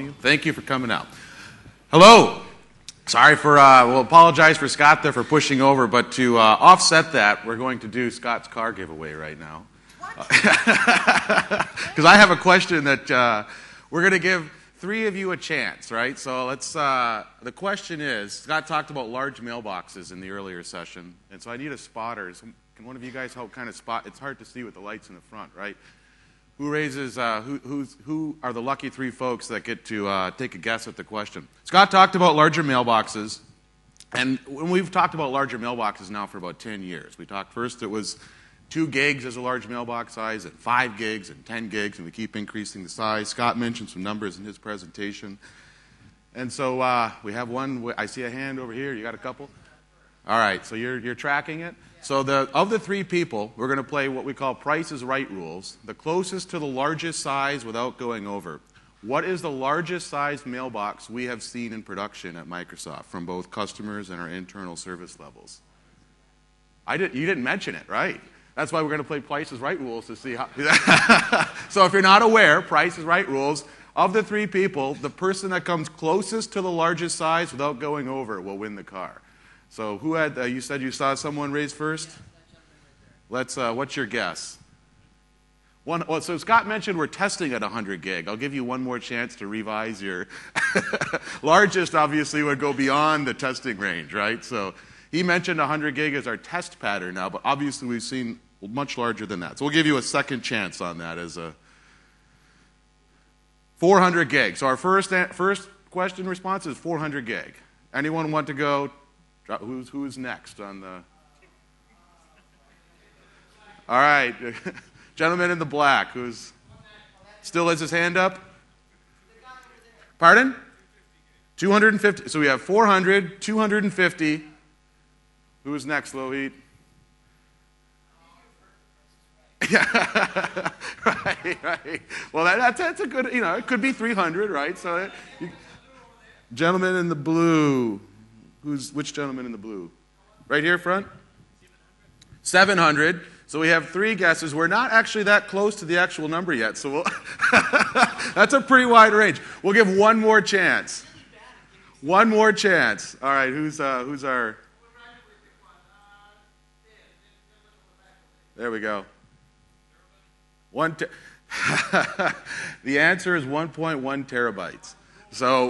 volume. Thank you for coming out. Hello. Sorry for, we'll apologize for Scott there for pushing over, but to offset that, we're going to do Scott's car giveaway right now. Because I have a question that we're going to give 3 of you a chance, right? So let's, the question is, Scott talked about large mailboxes in the earlier session, and so I need a spotter. Can one of you guys help kind of spot? It's hard to see with the lights in the front, right? Who raises, who are the lucky 3 folks that get to take a guess at the question? Scott talked about larger mailboxes, and we've talked about larger mailboxes now for about 10 years. We talked first it was 2 gigs as a large mailbox size, and 5 gigs, and 10 gigs, and we keep increasing the size. Scott mentioned some numbers in his presentation. And so we have one, I see a hand over here. You got a couple? All right, so you're tracking it? So of the 3 people, we're going to play what we call Price is Right rules. The closest to the largest size without going over. What is the largest size mailbox we have seen in production at Microsoft from both customers and our internal service levels? You didn't mention it, right? That's why we're going to play Price is Right rules to see how. So if you're not aware, Price is Right rules. Of the 3 people, the person that comes closest to the largest size without going over will win the car. So who had, you said you saw someone raise first? Let's, what's your guess? So Scott mentioned we're testing at 100 gig. I'll give you one more chance to revise your, largest obviously would go beyond the testing range, right? So he mentioned 100 gig as our test pattern now, but obviously we've seen much larger than that. So we'll give you a second chance on that as a 400 gig. So our first question response is 400 gig. Anyone want to go? Who's next on the? All right, gentleman in the black, who's still has his hand up. Pardon? 250. So we have 400, 250. Who's next, Lohit? Yeah, right. Well, that's a good. It could be 300, right? So, gentleman in the blue. Which gentleman in the blue? Right here, front? 700. So we have 3 guesses. We're not actually that close to the actual number yet, so that's a pretty wide range. We'll give one more chance. One more chance. All right, who's our? There we go. The answer is 1.1 terabytes. So,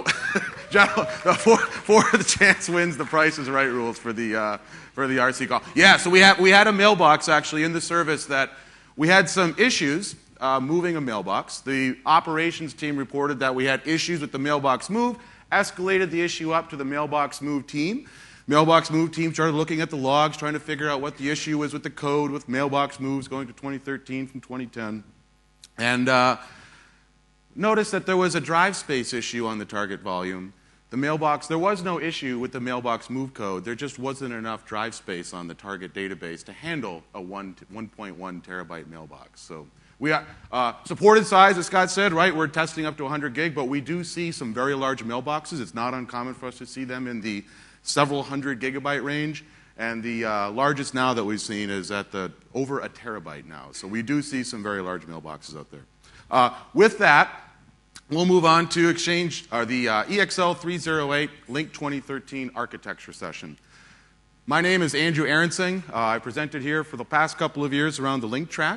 for the chance wins the Price is Right rules for the RC call. Yeah, so we had a mailbox actually in the service that we had some issues moving a mailbox. The operations team reported that we had issues with the mailbox move, escalated the issue up to the mailbox move team. Mailbox move team started looking at the logs, trying to figure out what the issue was with the code with mailbox moves going to 2013 from 2010. And notice that there was a drive space issue on the target volume. The mailbox, there was no issue with the mailbox move code. There just wasn't enough drive space on the target database to handle a 1.1 terabyte mailbox. So we are supported size, as Scott said, right? We're testing up to 100 gig, but we do see some very large mailboxes. It's not uncommon for us to see them in the several hundred gigabyte range. And the largest now that we've seen is at over a terabyte now. So we do see some very large mailboxes out there. With that, we'll move on to the EXL 308 Link 2013 architecture session. My name is Andrew Aronson. I presented here for the past couple of years around the Link track.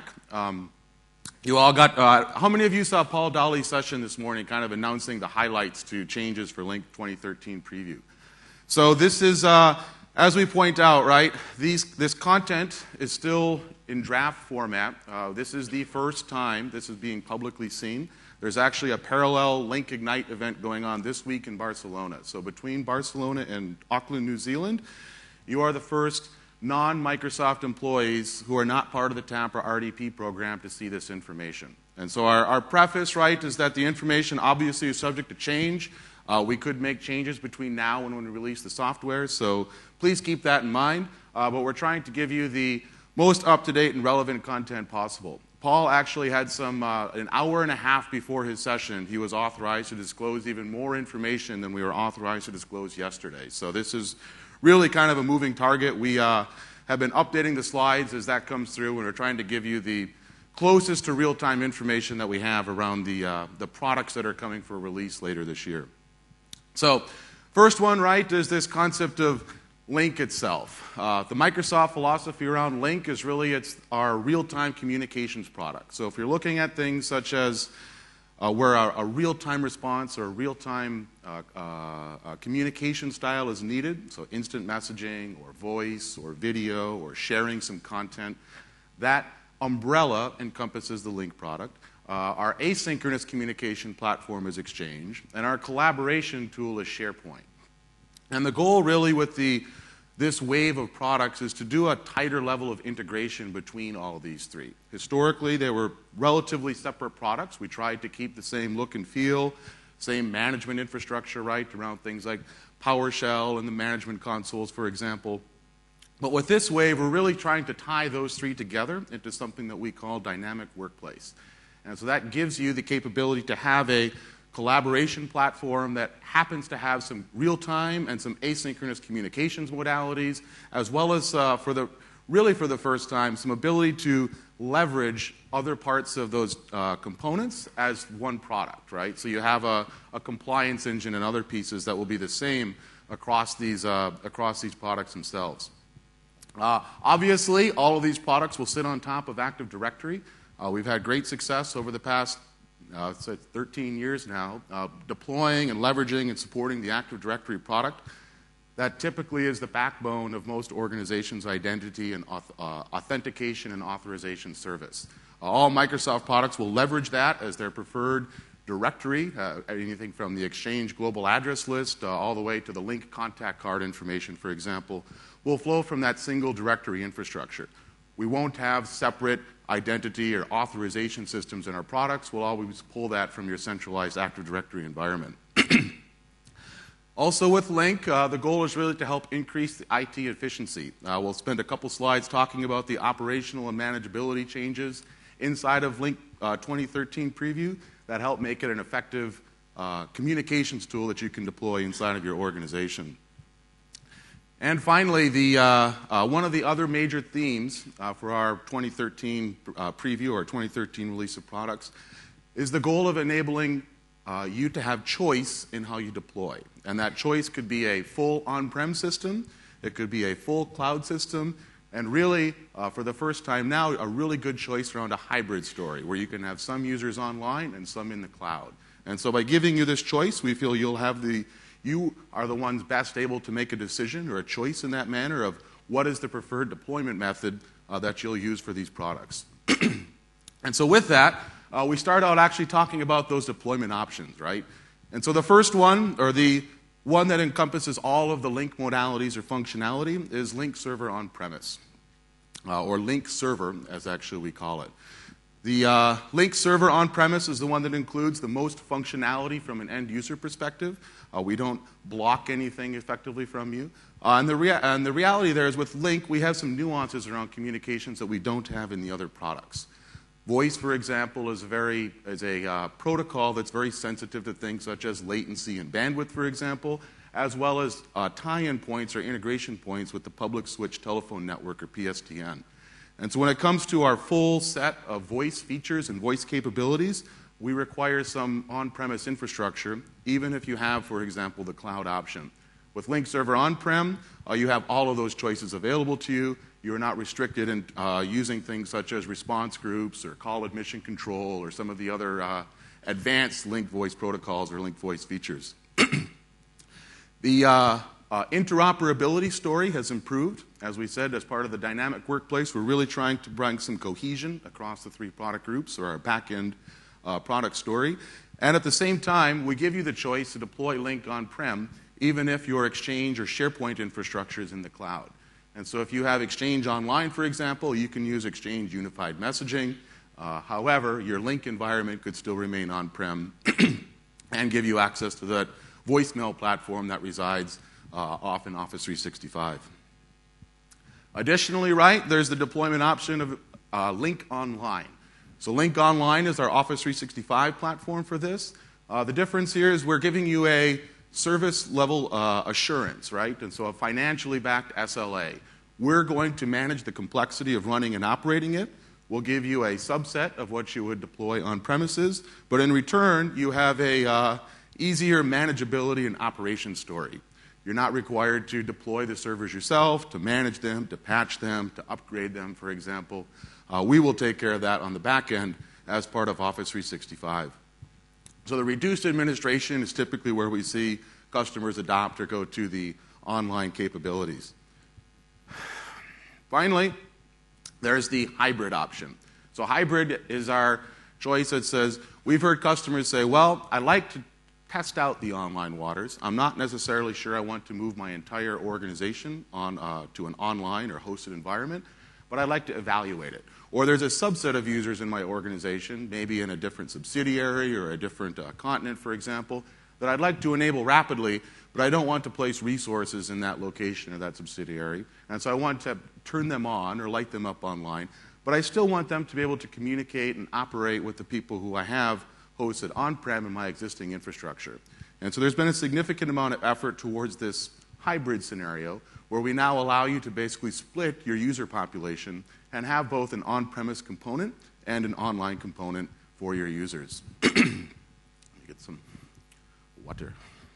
You all got, how many of you saw Paul Dolly's session this morning kind of announcing the highlights to changes for Link 2013 preview? So this is, as we point out, right, this content is still in draft format. This is the first time this is being publicly seen. There's actually a parallel Link Ignite event going on this week in Barcelona. So between Barcelona and Auckland, New Zealand, you are the first non-Microsoft employees who are not part of the TAMPRA RDP program to see this information. And so our preface, right, is that the information obviously is subject to change. We could make changes between now and when we release the software, so please keep that in mind. But we're trying to give you the most up-to-date and relevant content possible. Paul actually had an hour and a half before his session, he was authorized to disclose even more information than we were authorized to disclose yesterday. So this is really kind of a moving target. We have been updating the slides as that comes through, and we're trying to give you the closest to real-time information that we have around the products that are coming for release later this year. So first one, right, is this concept of Lync itself. The Microsoft philosophy around Lync is really it's our real-time communications product. So if you're looking at things such as where a real-time response or a real-time communication style is needed, so instant messaging or voice or video or sharing some content, that umbrella encompasses the Lync product. Our asynchronous communication platform is Exchange, and our collaboration tool is SharePoint. And the goal really with this wave of products is to do a tighter level of integration between all of these three. Historically, they were relatively separate products. We tried to keep the same look and feel, same management infrastructure, right, around things like PowerShell and the management consoles, for example. But with this wave, we're really trying to tie those three together into something that we call Dynamic Workplace. And so that gives you the capability to have a collaboration platform that happens to have some real-time and some asynchronous communications modalities, as well as for the first time, some ability to leverage other parts of those components as one product, right? So you have a compliance engine and other pieces that will be the same across these products themselves. Obviously, all of these products will sit on top of Active Directory. We've had great success over the past 13 years now, deploying and leveraging and supporting the Active Directory product. That typically is the backbone of most organizations' identity and authentication and authorization service. All Microsoft products will leverage that as their preferred directory, anything from the Exchange global address list all the way to the Lync contact card information, for example, will flow from that single directory infrastructure. We won't have separate identity or authorization systems in our products. We'll always pull that from your centralized Active Directory environment. Also with Lync, the goal is really to help increase the IT efficiency. We'll spend a couple slides talking about the operational and manageability changes inside of Lync 2013 preview that help make it an effective communications tool that you can deploy inside of your organization. And finally, one of the other major themes for our 2013 preview or 2013 release of products is the goal of enabling you to have choice in how you deploy. And that choice could be a full on-prem system, it could be a full cloud system, and really, for the first time now, a really good choice around a hybrid story where you can have some users online and some in the cloud. And so by giving you this choice, we feel you are the ones best able to make a decision or a choice in that manner of what is the preferred deployment method that you'll use for these products. And so with that, we start out actually talking about those deployment options, right? And so the first one, or the one that encompasses all of the Lync modalities or functionality, is Lync Server on-premise, or Lync Server, as actually we call it. The Lync Server on-premise is the one that includes the most functionality from an end-user perspective. We don't block anything effectively from you. And the reality there is with Lync, we have some nuances around communications that we don't have in the other products. Voice, for example, is a protocol that's very sensitive to things such as latency and bandwidth, for example, as well as tie-in points or integration points with the public switch telephone network, or PSTN. And so when it comes to our full set of voice features and voice capabilities, we require some on-premise infrastructure, even if you have, for example, the cloud option. With Lync Server on-prem, you have all of those choices available to you. You are not restricted in using things such as response groups or call admission control or some of the other advanced Lync voice protocols or Lync voice features. The interoperability story has improved. As we said, as part of the Dynamic Workplace, we're really trying to bring some cohesion across the three product groups, or our back-end product story. And at the same time, we give you the choice to deploy Lync on-prem, even if your Exchange or SharePoint infrastructure is in the cloud. And so if you have Exchange Online, for example, you can use Exchange Unified Messaging. However, your Lync environment could still remain on-prem and give you access to that voicemail platform that resides off in Office 365. Additionally, right, there's the deployment option of Lync Online. So Lync Online is our Office 365 platform for this. The difference here is we're giving you a service level assurance, right? And so a financially backed SLA. We're going to manage the complexity of running and operating it. will give you a subset of what you would deploy on premises, but in return, you have a easier manageability and operation story. You're not required to deploy the servers yourself, to manage them, to patch them, to upgrade them, for example. We will take care of that on the back end as part of Office 365. So the reduced administration is typically where we see customers adopt or go to the online capabilities. Finally, there's the hybrid option. So hybrid is our choice that says, we've heard customers say, well, I'd like to test out the online waters. I'm not necessarily sure I want to move my entire organization to an online or hosted environment, but I'd like to evaluate it. Or there's a subset of users in my organization, maybe in a different subsidiary or a different continent, for example, that I'd like to enable rapidly, but I don't want to place resources in that location or that subsidiary. And so I want to turn them on or light them up online, but I still want them to be able to communicate and operate with the people who I have hosted on-prem in my existing infrastructure. And so there's been a significant amount of effort towards this hybrid scenario where we now allow you to basically split your user population and have both an on-premise component and an online component for your users. Let me get some water.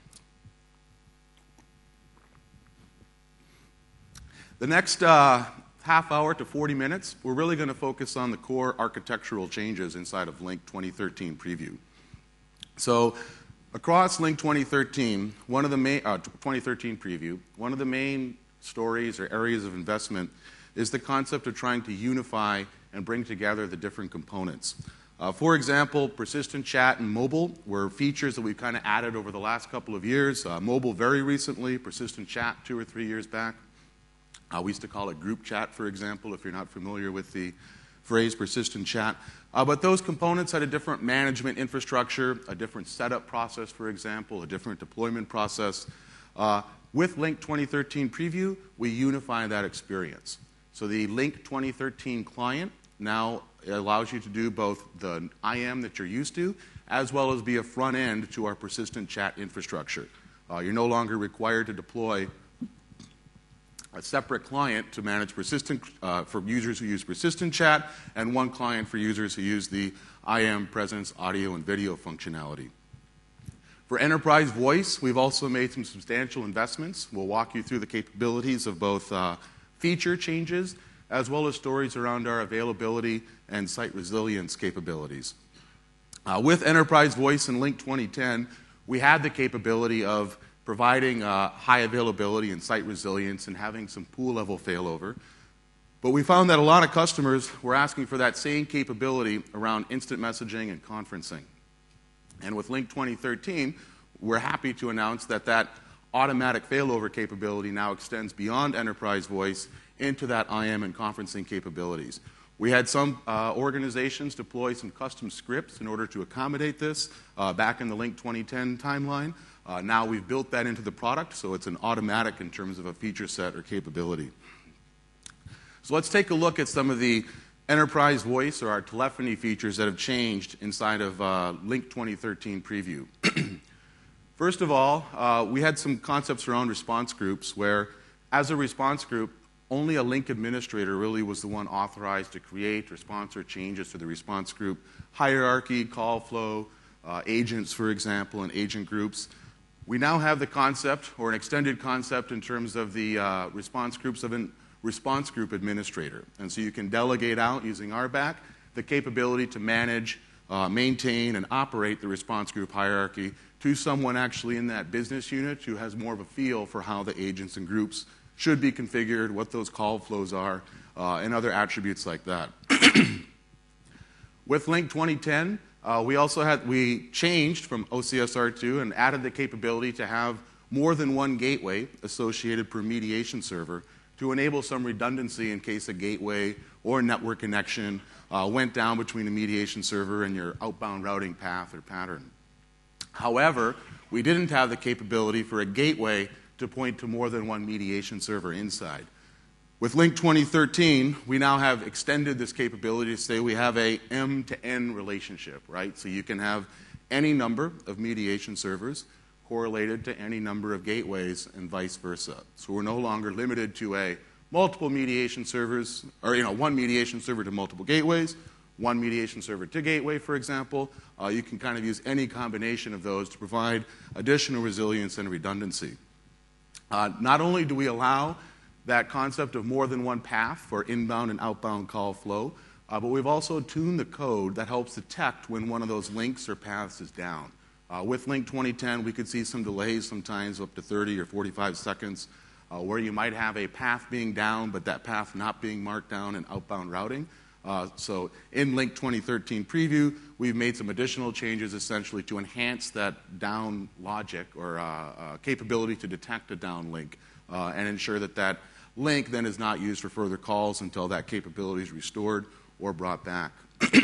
The next half hour to 40 minutes, we're really going to focus on the core architectural changes inside of Lync 2013 Preview. So across Lync 2013, 2013 Preview, one of the main stories or areas of investment is the concept of trying to unify and bring together the different components. For example, persistent chat and mobile were features that we've kind of added over the last couple of years. Mobile very recently, persistent chat 2 or 3 years back. We used to call it group chat, for example, if you're not familiar with the phrase persistent chat. But those components had a different management infrastructure, a different setup process, for example, a different deployment process. With Lync 2013 Preview, we unify that experience. So the Lync 2013 client now allows you to do both the IM that you're used to, as well as be a front end to our persistent chat infrastructure. You're no longer required to deploy a separate client to manage persistent for users who use persistent chat, and one client for users who use the IM presence, audio, and video functionality. For enterprise voice, we've also made some substantial investments. We'll walk you through the capabilities of both feature changes as well as stories around our availability and site resilience capabilities. With enterprise voice in Lync 2010, we had the capability of providing high availability and site resilience and having some pool-level failover. But we found that a lot of customers were asking for that same capability around instant messaging and conferencing. And with Lync 2013, we're happy to announce that that automatic failover capability now extends beyond enterprise voice into that IM and conferencing capabilities. We had some organizations deploy some custom scripts in order to accommodate this back in the Lync 2010 timeline. Now we've built that into the product, so it's an automatic in terms of a feature set or capability. So let's take a look at some of the enterprise voice or our telephony features that have changed inside of Lync 2013 Preview. First of all, we had some concepts around response groups where, as a response group, only a Lync administrator really was the one authorized to create or sponsor changes to the response group hierarchy, call flow, agents, for example, and agent groups. We now have the concept, or an extended concept, in terms of the response groups of a response group administrator. And so you can delegate out, using RBAC, the capability to manage, maintain, and operate the response group hierarchy to someone actually in that business unit who has more of a feel for how the agents and groups should be configured, what those call flows are, and other attributes like that. With Lync 2010, we changed from OCSR2 and added the capability to have more than one gateway associated per mediation server to enable some redundancy in case a gateway or network connection went down between a mediation server and your outbound routing path or pattern. However, we didn't have the capability for a gateway to point to more than one mediation server inside. With Lync 2013, we now have extended this capability to say we have a M-to-N relationship, right? So you can have any number of mediation servers correlated to any number of gateways and vice versa. So we're no longer limited to a multiple mediation servers, or one mediation server to multiple gateways, one mediation server to gateway, for example. You can kind of use any combination of those to provide additional resilience and redundancy. Not only do we allow that concept of more than one path for inbound and outbound call flow, but we've also tuned the code that helps detect when one of those links or paths is down. With Link 2010, we could see some delays sometimes up to 30 or 45 seconds where you might have a path being down, but that path not being marked down in outbound routing. So in Link 2013 preview, we've made some additional changes essentially to enhance that down logic or capability to detect a down link and ensure that that link then is not used for further calls until that capability is restored or brought back.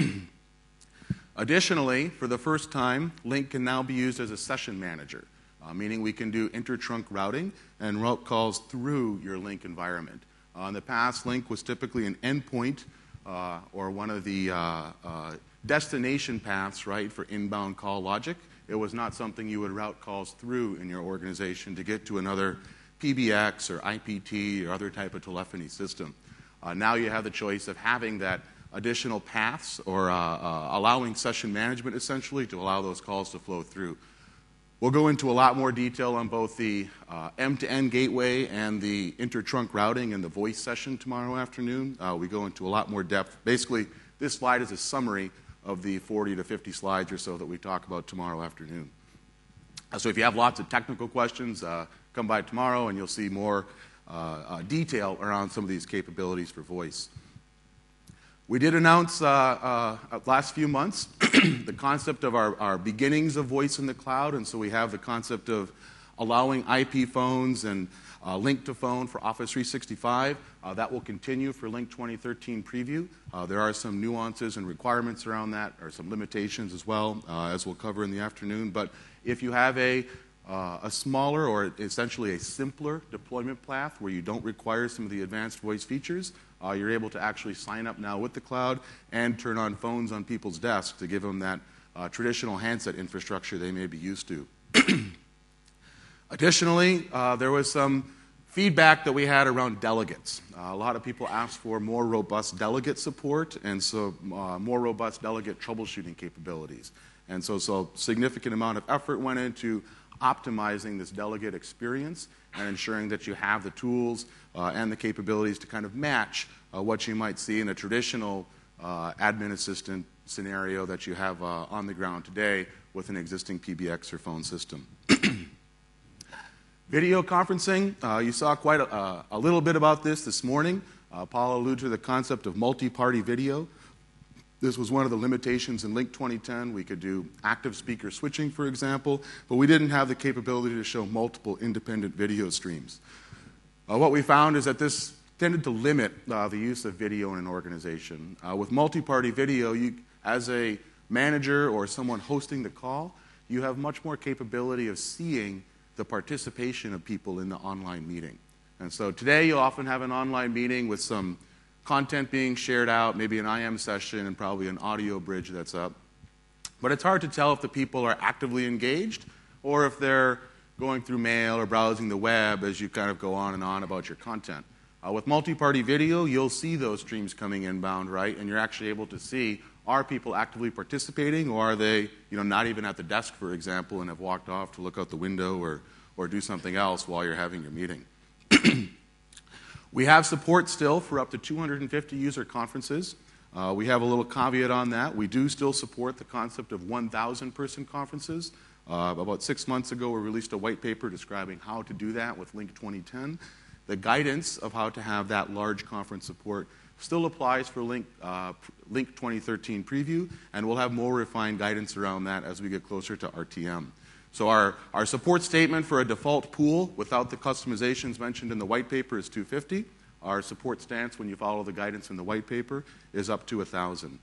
Additionally, for the first time, Link can now be used as a session manager, meaning we can do inter-trunk routing and route calls through your Link environment. In the past, Link was typically an endpoint or one of the destination paths, right, for inbound call logic. It was not something you would route calls through in your organization to get to another PBX or IPT or other type of telephony system. Now you have the choice of having that additional paths or allowing session management essentially to allow those calls to flow through. We'll go into a lot more detail on both the M2N gateway and the inter-trunk routing in the voice session tomorrow afternoon. We go into a lot more depth. Basically, this slide is a summary of the 40 to 50 slides or so that we talk about tomorrow afternoon. So if you have lots of technical questions, come by tomorrow and you'll see more detail around some of these capabilities for voice. We did announce last few months the concept of our beginnings of voice in the cloud, and so we have the concept of allowing IP phones and Link to Phone for Office 365. That will continue for Link 2013 preview. There are some nuances and requirements around that, or some limitations as well, as we'll cover in the afternoon. But if you have a smaller or essentially a simpler deployment path where you don't require some of the advanced voice features, you're able to actually sign up now with the cloud and turn on phones on people's desks to give them that traditional handset infrastructure they may be used to. Additionally, there was some feedback that we had around delegates. A lot of people asked for more robust delegate support and so more robust delegate troubleshooting capabilities. And so significant amount of effort went into optimizing this delegate experience and ensuring that you have the tools and the capabilities to kind of match what you might see in a traditional admin assistant scenario that you have on the ground today with an existing PBX or phone system. Video conferencing, you saw quite a little bit about this morning. Paul alluded to the concept of multi-party video. This was one of the limitations in Link 2010. We could do active speaker switching, for example, but we didn't have the capability to show multiple independent video streams. What we found is that this tended to limit the use of video in an organization. With multi-party video, as a manager or someone hosting the call, you have much more capability of seeing the participation of people in the online meeting. And so today you often have an online meeting with some content being shared out, maybe an IM session and probably an audio bridge that's up. But it's hard to tell if the people are actively engaged or if they're going through mail or browsing the web as you kind of go on and on about your content. With multi-party video, you'll see those streams coming inbound, right? And you're actually able to see, are people actively participating or are they not even at the desk, for example, and have walked off to look out the window or do something else while you're having your meeting. We have support still for up to 250 user conferences. We have a little caveat on that. We do still support the concept of 1,000 person conferences. About 6 months ago, we released a white paper describing how to do that with Link 2010. The guidance of how to have that large conference support still applies for Link 2013 preview, and we'll have more refined guidance around that as we get closer to RTM. So our support statement for a default pool without the customizations mentioned in the white paper is 250. Our support stance, when you follow the guidance in the white paper, is up to 1,000.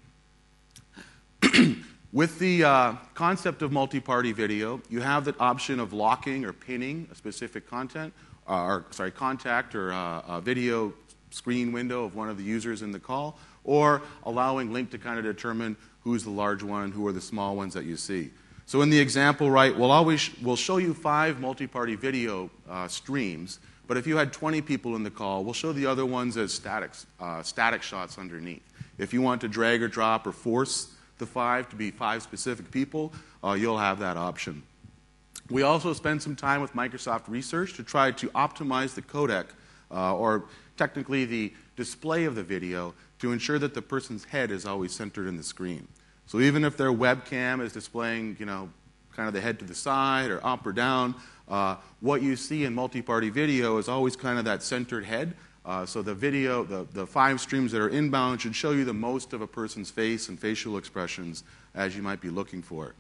With the concept of multi-party video, you have the option of locking or pinning a specific contact or a video screen window of one of the users in the call, or allowing Link to kind of determine who's the large one, who are the small ones that you see. So in the example, right, we'll show you 5 multi-party video streams, But if you had 20 people in the call, we'll show the other ones as static shots underneath. If you want to drag or drop or force the 5 to be 5 specific people, you'll have that option. We also spend some time with Microsoft Research to try to optimize the codec, or technically the display of the video, to ensure that the person's head is always centered in the screen. So even if their webcam is displaying, kind of the head to the side or up or down, what you see in multi-party video is always kind of that centered head. So the video, the 5 streams that are inbound should show you the most of a person's face and facial expressions as you might be looking for.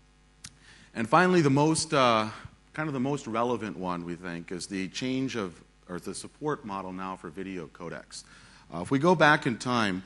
And finally, the most relevant one, we think, is the change of, or the support model now for video codecs. If we go back in time,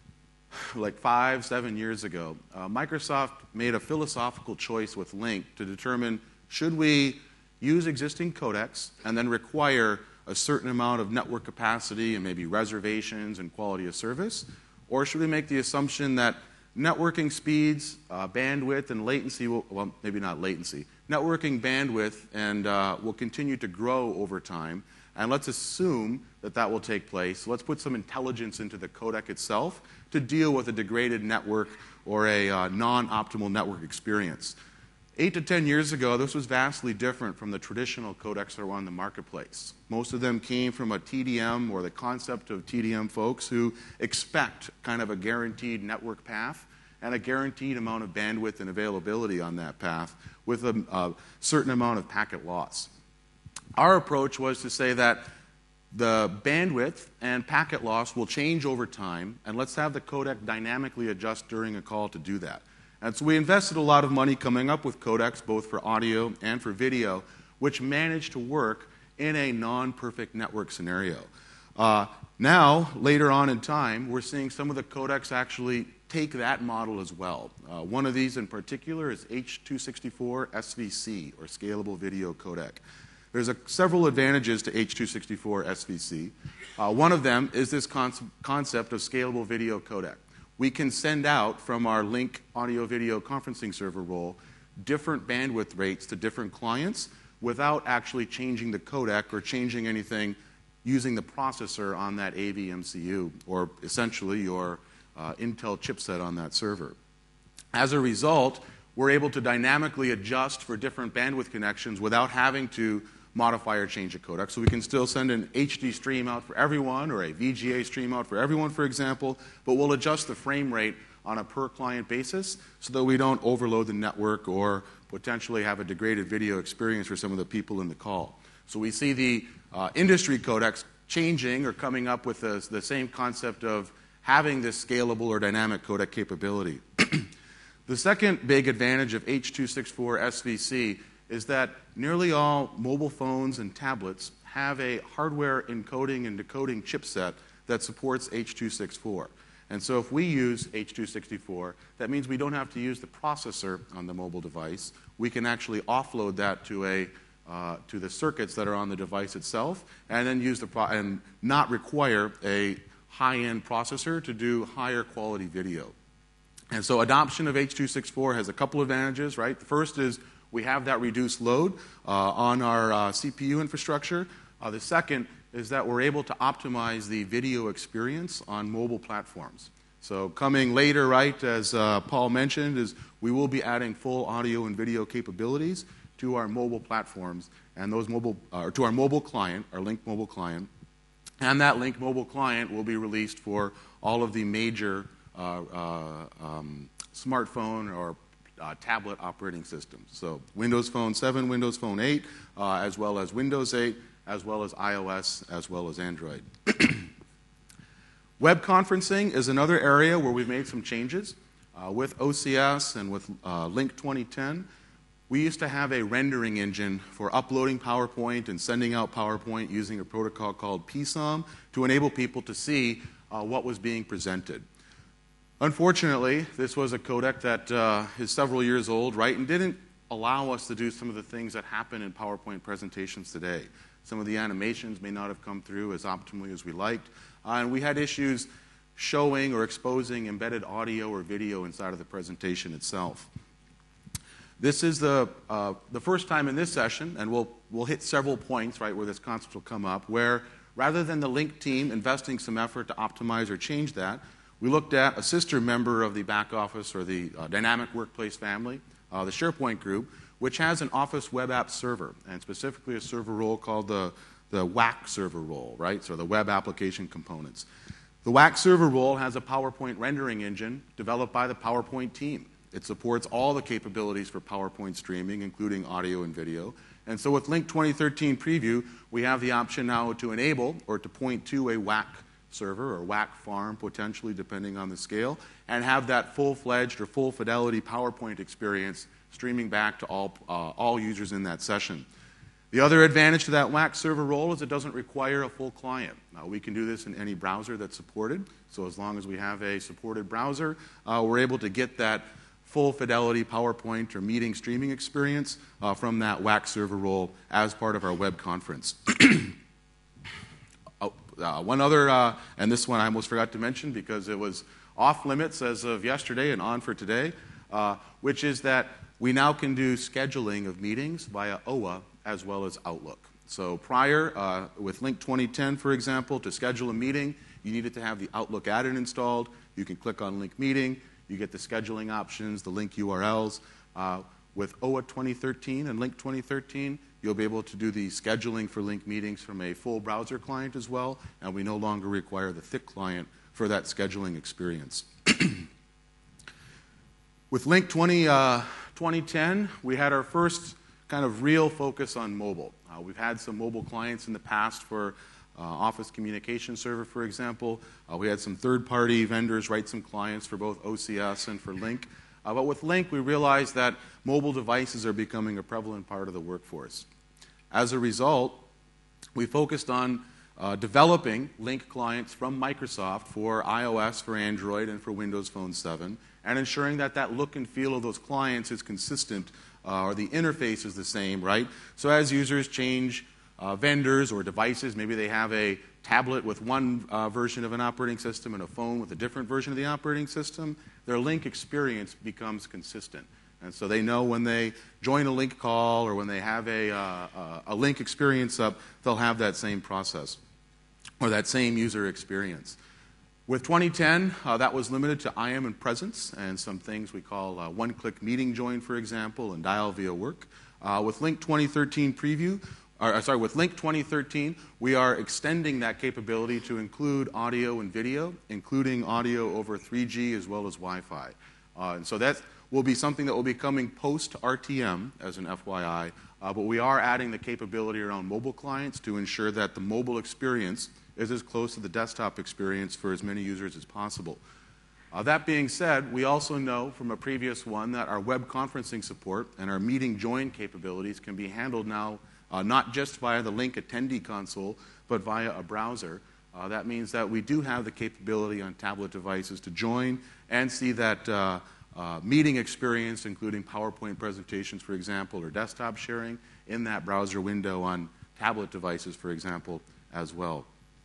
like 5, 7 years ago, Microsoft made a philosophical choice with Lync to determine, should we use existing codecs and then require a certain amount of network capacity and maybe reservations and quality of service, or should we make the assumption that networking speeds, bandwidth, and latency well, maybe not latency, networking bandwidth and will continue to grow over time, and let's assume that that will take place. So let's put some intelligence into the codec itself to deal with a degraded network or a non-optimal network experience. 8 to 10 years ago, this was vastly different from the traditional codecs that were on the marketplace. Most of them came from a TDM or the concept of TDM folks who expect kind of a guaranteed network path and a guaranteed amount of bandwidth and availability on that path with a certain amount of packet loss. Our approach was to say that the bandwidth and packet loss will change over time, and let's have the codec dynamically adjust during a call to do that. And so we invested a lot of money coming up with codecs, both for audio and for video, which managed to work in a non-perfect network scenario. Now, later on in time, we're seeing some of the codecs actually take that model as well. One of these in particular is H.264 SVC, or Scalable Video Codec. There's several advantages to H.264 SVC. One of them is this concept of scalable video codec. We can send out from our Lync audio-video conferencing server role different bandwidth rates to different clients without actually changing the codec or changing anything using the processor on that AV-MCU, or essentially your Intel chipset on that server. As a result, we're able to dynamically adjust for different bandwidth connections without having to modify or change a codec. So we can still send an HD stream out for everyone or a VGA stream out for everyone, for example, but we'll adjust the frame rate on a per-client basis so that we don't overload the network or potentially have a degraded video experience for some of the people in the call. So we see the industry codecs changing or coming up with the same concept of having this scalable or dynamic codec capability. The second big advantage of H.264 SVC is that nearly all mobile phones and tablets have a hardware encoding and decoding chipset that supports H.264. And so if we use H.264, that means we don't have to use the processor on the mobile device. We can actually offload that to the circuits that are on the device itself, and then use and not require a high-end processor to do higher quality video. And so adoption of H.264 has a couple advantages, right? The first is we have that reduced load on our CPU infrastructure. The second is that we're able to optimize the video experience on mobile platforms. So coming later, right, as Paul mentioned, is we will be adding full audio and video capabilities to our mobile platforms and those to our mobile client, our Lync mobile client. And that Lync mobile client will be released for all of the major smartphone or tablet operating systems. So Windows Phone 7, Windows Phone 8, as well as Windows 8, as well as iOS, as well as Android. Web conferencing is another area where we've made some changes. With OCS and with Lync 2010, we used to have a rendering engine for uploading PowerPoint and sending out PowerPoint using a protocol called PSOM to enable people to see what was being presented. Unfortunately, this was a codec that is several years old, right, and didn't allow us to do some of the things that happen in PowerPoint presentations today. Some of the animations may not have come through as optimally as we liked, and we had issues showing or exposing embedded audio or video inside of the presentation itself. This is the first time in this session, and we'll hit several points, right, where this concept will come up, where rather than the Lync team investing some effort to optimize or change that, we looked at a sister member of the back office or the dynamic workplace family, the SharePoint group, which has an Office web app server, and specifically a server role called the WAC server role, right? So the web application components. The WAC server role has a PowerPoint rendering engine developed by the PowerPoint team. It supports all the capabilities for PowerPoint streaming, including audio and video. And so with Lync 2013 Preview, we have the option now to enable or to point to a WAC server or WAC farm, potentially, depending on the scale, and have that full-fledged or full-fidelity PowerPoint experience streaming back to all users in that session. The other advantage to that WAC server role is it doesn't require a full client. We can do this in any browser that's supported. So as long as we have a supported browser, we're able to get that full-fidelity PowerPoint or meeting streaming experience from that WAC server role as part of our web conference. One other, and this one I almost forgot to mention because it was off limits as of yesterday and on for today, which is that we now can do scheduling of meetings via OWA as well as Outlook. So prior, with Lync 2010, for example, to schedule a meeting, you needed to have the Outlook add-in installed. You can click on Lync Meeting. You get the scheduling options, the link URLs. With OWA 2013 and Lync 2013, you'll be able to do the scheduling for Lync meetings from a full browser client as well, and we no longer require the thick client for that scheduling experience. With Lync 2010, we had our first kind of real focus on mobile. We've had some mobile clients in the past for Office Communication Server, for example. We had some third-party vendors write some clients for both OCS and for Lync. But with Lync, we realized that mobile devices are becoming a prevalent part of the workforce. As a result, we focused on developing Lync clients from Microsoft for iOS, for Android, and for Windows Phone 7, and ensuring that that look and feel of those clients is consistent, or the interface is the same, right? So as users change vendors or devices, maybe they have a tablet with one version of an operating system and a phone with a different version of the operating system, their Lync experience becomes consistent. And so they know when they join a Lync call or when they have a Lync experience up, they'll have that same process or that same user experience. With 2010, that was limited to IM and Presence and some things we call one-click meeting join, for example, and dial via work. With Lync 2013 Preview, with Lync 2013, we are extending that capability to include audio and video, including audio over 3G as well as Wi-Fi. And so that will be something that will be coming post-RTM as an FYI, but we are adding the capability around mobile clients to ensure that the mobile experience is as close to the desktop experience for as many users as possible. That being said, we also know from a previous one that our web conferencing support and our meeting join capabilities can be handled now not just via the Lync attendee console, but via a browser. That means that we do have the capability on tablet devices to join and see that meeting experience, including PowerPoint presentations, for example, or desktop sharing in that browser window on tablet devices, for example, as well.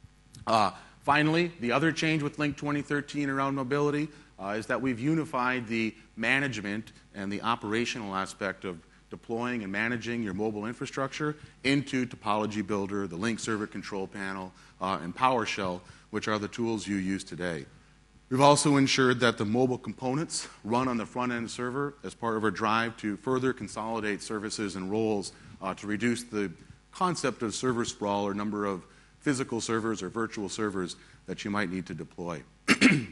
Finally, the other change with Lync 2013 around mobility is that we've unified the management and the operational aspect of deploying and managing your mobile infrastructure into Topology Builder, the Lync Server Control Panel, and PowerShell, which are the tools you use today. We've also ensured that the mobile components run on the front-end server as part of our drive to further consolidate services and roles to reduce the concept of server sprawl or number of physical servers or virtual servers that you might need to deploy. The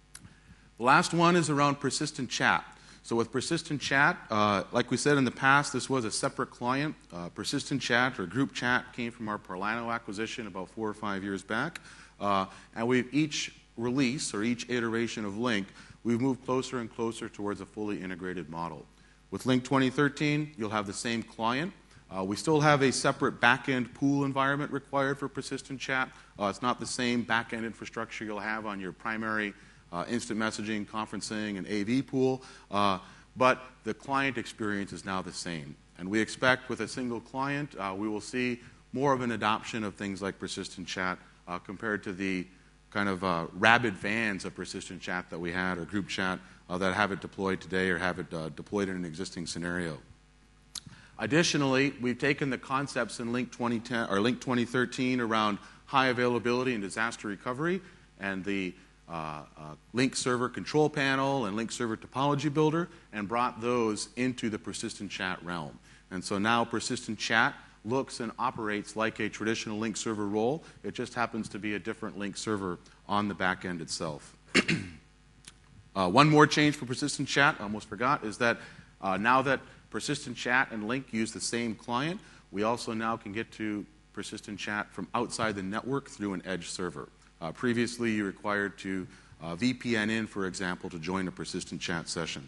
last one is around persistent chat. So with persistent chat, like we said in the past, this was a separate client. Persistent chat or group chat came from our Parlano acquisition about 4 or 5 years back. And each release or each iteration of Lync, we've moved closer and closer towards a fully integrated model. With Lync 2013, you'll have the same client. We still have a separate back-end pool environment required for persistent chat. It's not the same back-end infrastructure you'll have on your primary instant messaging, conferencing, and AV pool, but the client experience is now the same. And we expect with a single client, we will see more of an adoption of things like persistent chat compared to the kind of rabid fans of persistent chat that we had, or group chat, that have it deployed today or have it deployed in an existing scenario. Additionally, we've taken the concepts in Link 2010 or Link 2013 around high availability and disaster recovery and the Link Server Control Panel and Link Server Topology Builder and brought those into the persistent chat realm. And so now persistent chat looks and operates like a traditional Link server role. It just happens to be a different Link server on the back end itself. One more change for persistent chat, I almost forgot, is that now that persistent chat and Link use the same client, we also now can get to persistent chat from outside the network through an edge server. Previously, you required to VPN in, for example, to join a persistent chat session.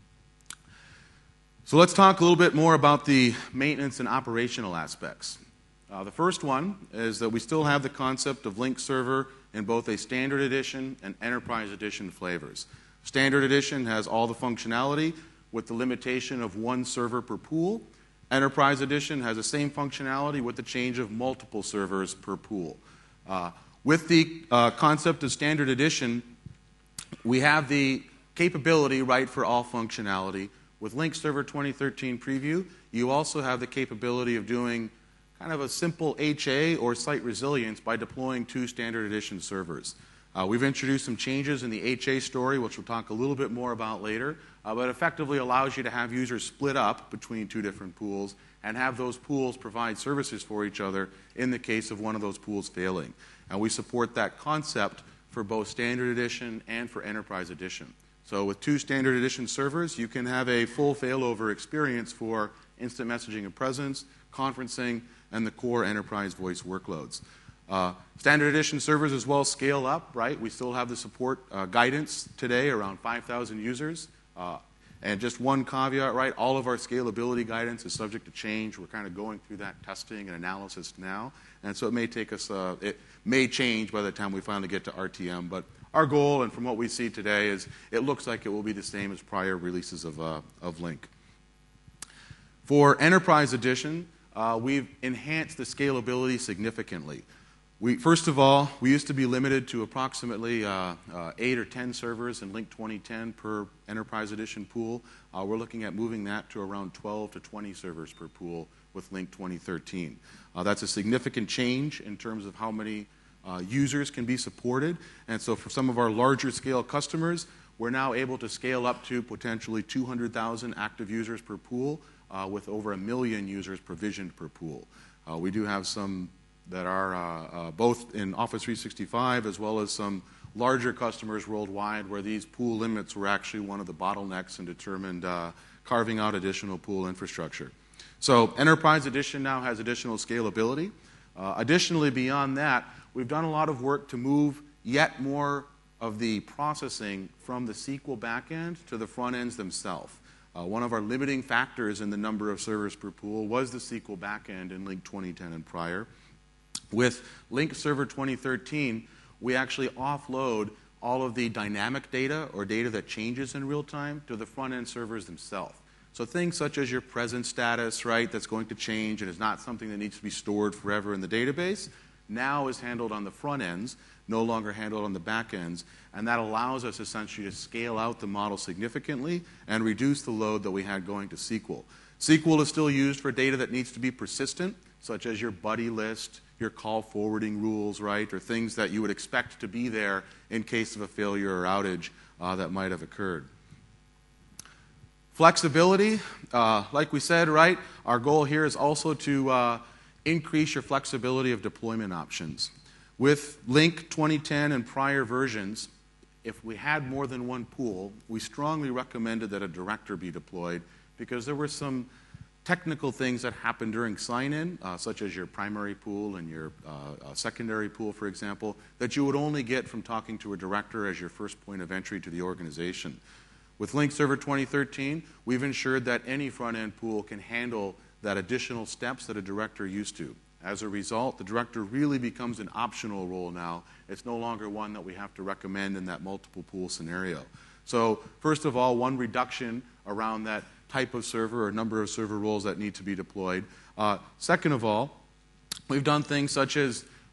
So let's talk a little bit more about the maintenance and operational aspects. The first one is that we still have the concept of Link Server in both a Standard Edition and Enterprise Edition flavors. Standard Edition has all the functionality with the limitation of one server per pool. Enterprise Edition has the same functionality with the change of multiple servers per pool. With the concept of Standard Edition, we have the capability, right, for all functionality. With Link Server 2013 Preview, you also have the capability of doing kind of a simple HA or site resilience by deploying 2 Standard Edition servers. We've introduced some changes in the HA story, which we'll talk a little bit more about later, but effectively allows you to have users split up between 2 different pools and have those pools provide services for each other in the case of one of those pools failing. And we support that concept for both Standard Edition and for Enterprise Edition. So with 2 Standard Edition servers, you can have a full failover experience for instant messaging and presence, conferencing, and the core enterprise voice workloads. Standard Edition servers as well scale up, right? We still have the support guidance today, around 5,000 users. And just one caveat, right? All of our scalability guidance is subject to change. We're kind of going through that testing and analysis now. And so it may take us, it may change by the time we finally get to RTM. But our goal, and from what we see today, is it looks like it will be the same as prior releases of Link. For Enterprise Edition, we've enhanced the scalability significantly. First of all, we used to be limited to approximately 8 or 10 servers in Link 2010 per Enterprise Edition pool. We're looking at moving that to around 12 to 20 servers per pool with Link 2013. That's a significant change in terms of how many users can be supported. And so for some of our larger scale customers, we're now able to scale up to potentially 200,000 active users per pool with over 1 million users provisioned per pool. We do have some that are both in Office 365 as well as some larger customers worldwide where these pool limits were actually one of the bottlenecks and determined carving out additional pool infrastructure. So Enterprise Edition now has additional scalability. Additionally, beyond that, we've done a lot of work to move yet more of the processing from the SQL backend to the front ends themselves. One of our limiting factors in the number of servers per pool was the SQL backend in Link 2010 and prior. With Link Server 2013, we actually offload all of the dynamic data or data that changes in real time to the front-end servers themselves. So things such as your present status, right, that's going to change and is not something that needs to be stored forever in the database, now is handled on the front ends, no longer handled on the back ends, and that allows us essentially to scale out the model significantly and reduce the load that we had going to SQL. SQL is still used for data that needs to be persistent, such as your buddy list, your call forwarding rules, right, or things that you would expect to be there in case of a failure or outage that might have occurred. Flexibility, like we said, right, our goal here is also to increase your flexibility of deployment options. With Link 2010 and prior versions, if we had more than one pool, we strongly recommended that a director be deployed because there were some technical things that happen during sign-in, such as your primary pool and your secondary pool, for example, that you would only get from talking to a director as your first point of entry to the organization. With Link Server 2013, we've ensured that any front-end pool can handle that additional steps that a director used to. As a result, the director really becomes an optional role now. It's no longer one that we have to recommend in that multiple pool scenario. So first of all, one reduction around that type of server or number of server roles that need to be deployed. Second of all, we've done things such as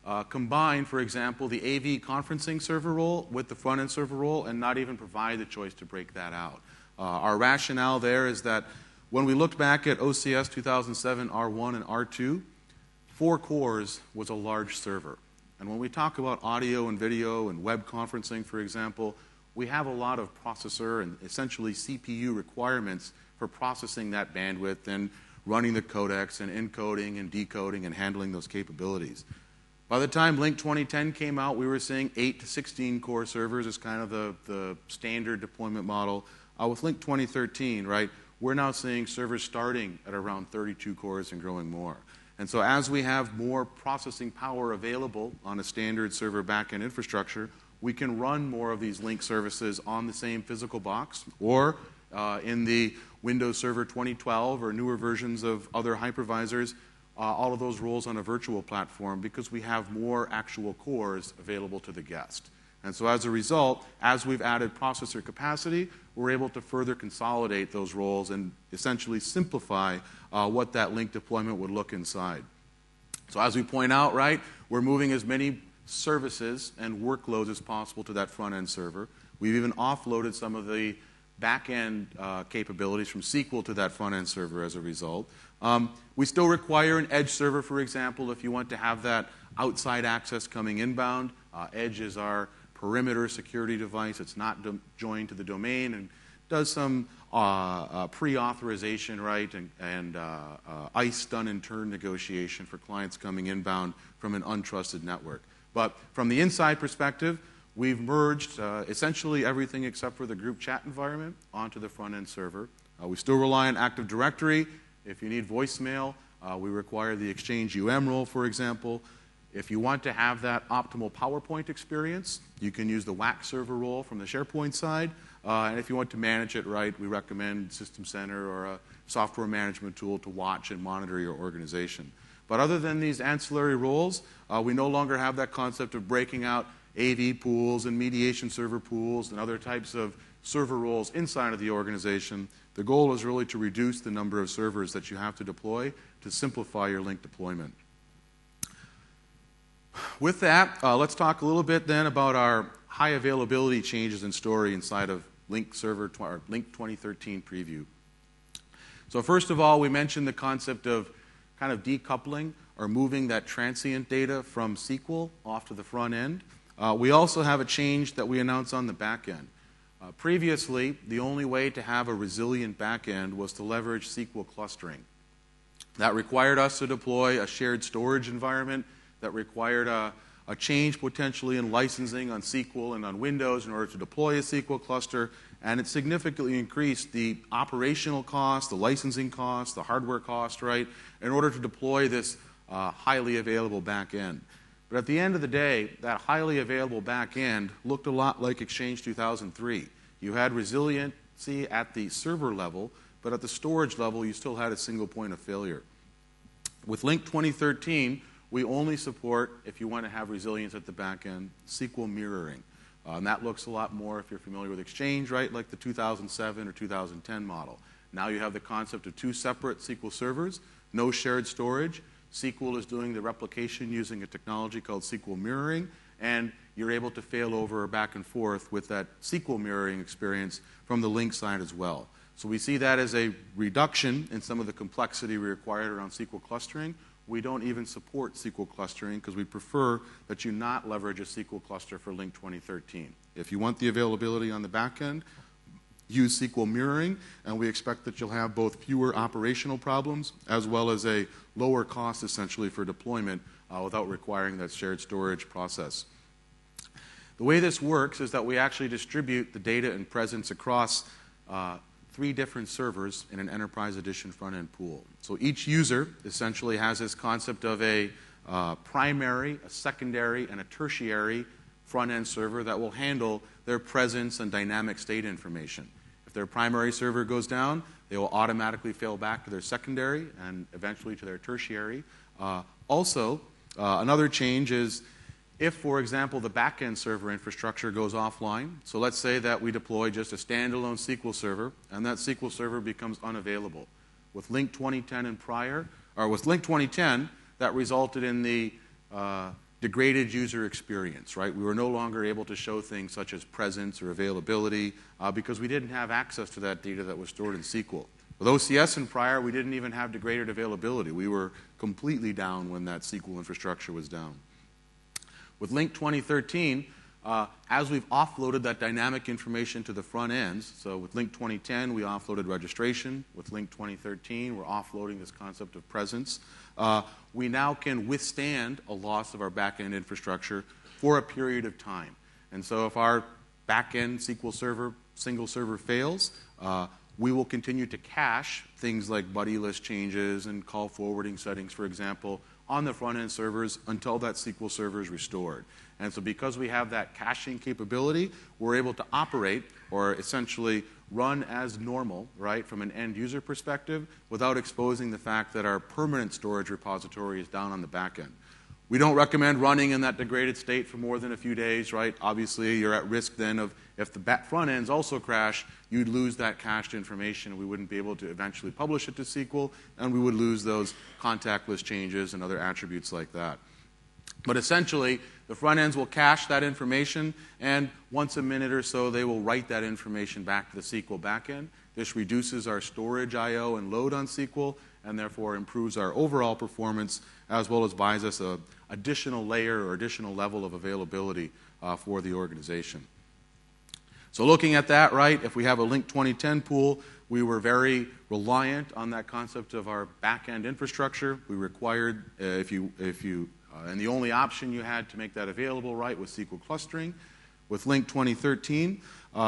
combine, for example, the AV conferencing server role with the front-end server role and not even provide the choice to break that out. Our rationale there is that when we looked back at OCS 2007 R1 and R2, 4 cores was a large server. And when we talk about audio and video and web conferencing, for example, we have a lot of processor and essentially CPU requirements for processing that bandwidth and running the codecs and encoding and decoding and handling those capabilities. By the time Link 2010 came out, we were seeing 8 to 16 core servers as kind of the standard deployment model. With Link 2013, right, we're now seeing servers starting at around 32 cores and growing more. And so as we have more processing power available on a standard server backend infrastructure, we can run more of these Link services on the same physical box or in the Windows Server 2012 or newer versions of other hypervisors, all of those roles on a virtual platform because we have more actual cores available to the guest. And so as a result, as we've added processor capacity, we're able to further consolidate those roles and essentially simplify what that Link deployment would look inside. So as we point out, right, we're moving as many services and workloads as possible to that front-end server. We've even offloaded some of the back-end capabilities from SQL to that front-end server as a result. We still require an edge server, for example, if you want to have that outside access coming inbound. Edge is our perimeter security device. It's not joined to the domain and does some pre-authorization, right, and ICE done in turn negotiation for clients coming inbound from an untrusted network. But from the inside perspective, we've merged essentially everything except for the group chat environment onto the front-end server. We still rely on Active Directory. If you need voicemail, we require the Exchange role, for example. If you want to have that optimal PowerPoint experience, you can use the WAC server role from the SharePoint side. And if you want to manage it right, we recommend System Center or a software management tool to watch and monitor your organization. But other than these ancillary roles, we no longer have that concept of breaking out AV pools and mediation server pools and other types of server roles inside of the organization. The goal is really to reduce the number of servers that you have to deploy to simplify your Link deployment. With that, let's talk a little bit then about our high availability changes in story inside of Link 2013 preview. So first of all, we mentioned the concept of kind of decoupling or moving that transient data from SQL off to the front end. We also have a change that we announced on the back end. Previously, the only way to have a resilient back end was to leverage SQL clustering. That required us to deploy a shared storage environment that required a change potentially in licensing on SQL and on Windows in order to deploy a SQL cluster, and it significantly increased the operational cost, the licensing cost, the hardware cost, right, in order to deploy this highly available back end. But at the end of the day, that highly available back end looked a lot like Exchange 2003. You had resiliency at the server level, but at the storage level, you still had a single point of failure. With Link 2013, we only support, if you want to have resilience at the back end, SQL mirroring. And that looks a lot more, if you're familiar with Exchange, right, like the 2007 or 2010 model. Now you have the concept of 2 separate SQL servers, no shared storage. SQL is doing the replication using a technology called SQL mirroring, and you're able to fail over back and forth with that SQL mirroring experience from the Link side as well. So we see that as a reduction in some of the complexity required around SQL clustering. We don't even support SQL clustering because we prefer that you not leverage a SQL cluster for Link 2013. If you want the availability on the back end, use SQL mirroring, and we expect that you'll have both fewer operational problems as well as a lower cost, essentially, for deployment without requiring that shared storage process. The way this works is that we actually distribute the data and presence across 3 different servers in an Enterprise Edition front-end pool. So each user essentially has this concept of a primary, a secondary, and a tertiary front-end server that will handle their presence and dynamic state information. If their primary server goes down, they will automatically fail back to their secondary and eventually to their tertiary. Another change is if, for example, the back-end server infrastructure goes offline. So let's say that we deploy just a standalone SQL server, and that SQL server becomes unavailable. With Link 2010 and prior, or with Link 2010, that resulted in the degraded user experience, right? We were no longer able to show things such as presence or availability because we didn't have access to that data that was stored in SQL. With OCS and prior, we didn't even have degraded availability. We were completely down when that SQL infrastructure was down. With Link 2013, as we've offloaded that dynamic information to the front ends, so with Link 2010, we offloaded registration. With Link 2013, we're offloading this concept of presence. We now can withstand a loss of our back-end infrastructure for a period of time. And so if our back-end SQL Server, single server fails, we will continue to cache things like buddy list changes and call forwarding settings, for example, on the front-end servers until that SQL Server is restored. And so because we have that caching capability, we're able to operate or essentially run as normal, right, from an end-user perspective without exposing the fact that our permanent storage repository is down on the back end. We don't recommend running in that degraded state for more than a few days, right? Obviously, you're at risk then of if the front ends also crash, you'd lose that cached information. We wouldn't be able to eventually publish it to SQL, and we would lose those contact list changes and other attributes like that. But essentially, the front ends will cache that information, and once a minute or so, they will write that information back to the SQL backend. This reduces our storage I/O and load on SQL, and therefore improves our overall performance, as well as buys us an additional layer or additional level of availability for the organization. So looking at that, right, if we have a Link 2010 pool, we were very reliant on that concept of our back-end infrastructure. We required, and the only option you had to make that available, right, was SQL clustering. With Link 2013,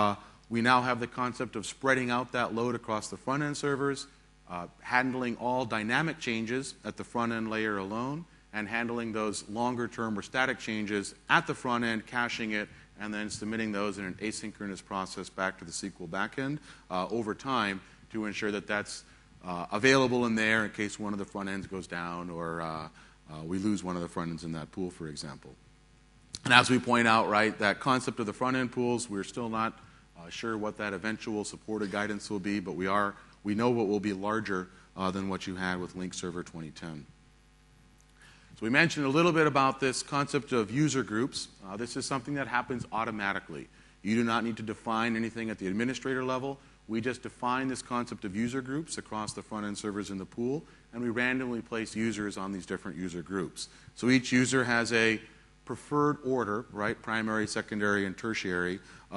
we now have the concept of spreading out that load across the front-end servers, handling all dynamic changes at the front-end layer alone, and handling those longer-term or static changes at the front end, caching it, and then submitting those in an asynchronous process back to the SQL backend over time to ensure that that's available in there in case one of the front ends goes down or we lose one of the front ends in that pool, for example. And as we point out, right, that concept of the front end pools, we're still not sure what that eventual supported guidance will be, but we know what will be larger than what you had with Link Server 2010. So we mentioned a little bit about this concept of user groups. This is something that happens automatically. You do not need to define anything at the administrator level. We just define this concept of user groups across the front-end servers in the pool, and we randomly place users on these different user groups. So each user has a preferred order, right, primary, secondary, and tertiary,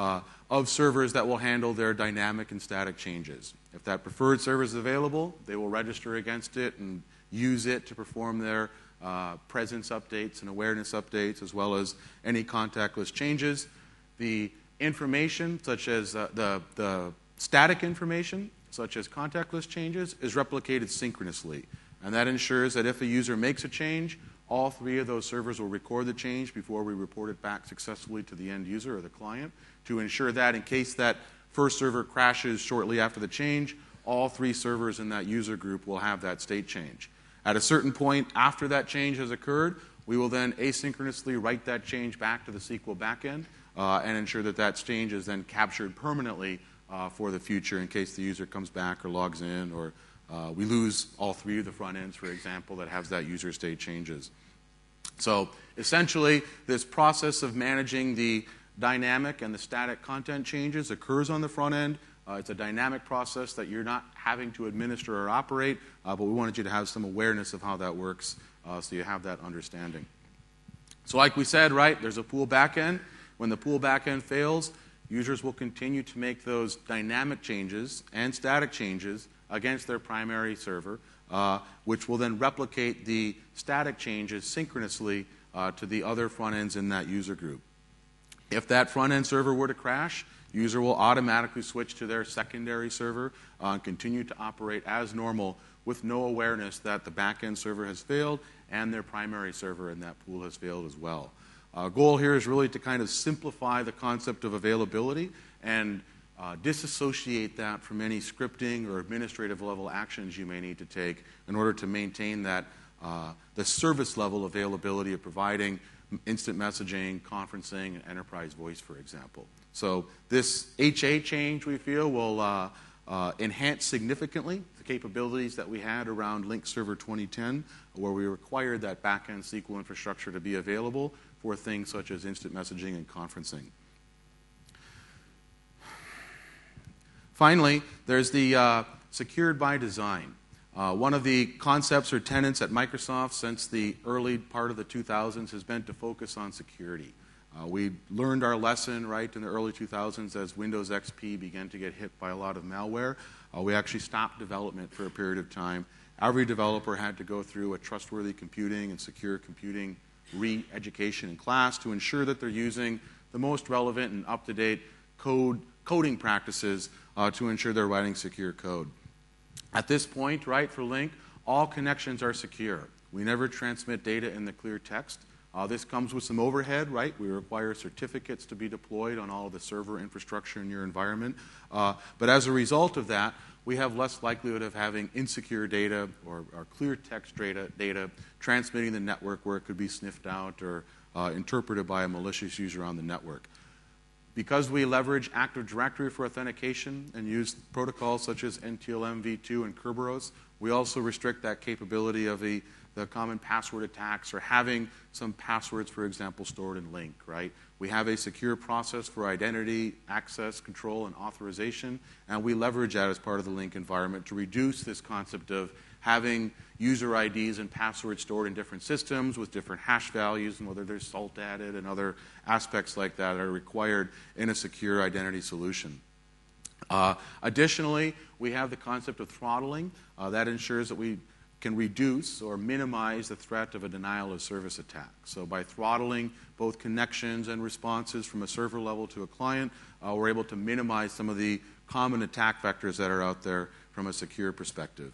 of servers that will handle their dynamic and static changes. If that preferred server is available, they will register against it and use it to perform their presence updates and awareness updates, as well as any contact list changes. The information, such as the static information, such as contact list changes, is replicated synchronously. And that ensures that if a user makes a change, all three of those servers will record the change before we report it back successfully to the end user or the client, to ensure that in case that first server crashes shortly after the change, all three servers in that user group will have that state change. At a certain point after that change has occurred, we will then asynchronously write that change back to the SQL backend and ensure that that change is then captured permanently for the future in case the user comes back or logs in, or we lose all three of the front ends, for example, that has that user state changes. So essentially, this process of managing the dynamic and the static content changes occurs on the front end. It's a dynamic process that you're not having to administer or operate, but we wanted you to have some awareness of how that works so you have that understanding. So like we said, right, there's a pool backend. When the pool backend fails, users will continue to make those dynamic changes and static changes against their primary server, which will then replicate the static changes synchronously to the other front ends in that user group. If that front end server were to crash, user will automatically switch to their secondary server and continue to operate as normal with no awareness that the back-end server has failed and their primary server in that pool has failed as well. Our goal here is really to kind of simplify the concept of availability and disassociate that from any scripting or administrative level actions you may need to take in order to maintain that the service level availability of providing instant messaging, conferencing, and enterprise voice, for example. So this HA change, we feel, will enhanced significantly the capabilities that we had around Link Server 2010, where we required that back-end SQL infrastructure to be available for things such as instant messaging and conferencing. Finally, there's the secured by design. One of the concepts or tenets at Microsoft since the early part of the 2000s has been to focus on security. We learned our lesson right in the early 2000s as Windows XP began to get hit by a lot of malware. We actually stopped development for a period of time. Every developer had to go through a trustworthy computing and secure computing re-education in class to ensure that they're using the most relevant and up-to-date coding practices to ensure they're writing secure code. At this point, right, for Link, all connections are secure. We never transmit data in the clear text. This comes with some overhead, right? We require certificates to be deployed on all of the server infrastructure in your environment. But as a result of that, we have less likelihood of having insecure data or clear text data transmitting the network where it could be sniffed out or interpreted by a malicious user on the network. Because we leverage Active Directory for authentication and use protocols such as NTLM v2 and Kerberos, we also restrict that capability of the common password attacks or having some passwords, for example, stored in Link, right? We have a secure process for identity, access, control, and authorization, and we leverage that as part of the Link environment to reduce this concept of having user IDs and passwords stored in different systems with different hash values and whether there's salt added and other aspects like that are required in a secure identity solution. Additionally, we have the concept of throttling. That ensures that we can reduce or minimize the threat of a denial of service attack. So by throttling both connections and responses from a server level to a client, we're able to minimize some of the common attack vectors that are out there from a secure perspective.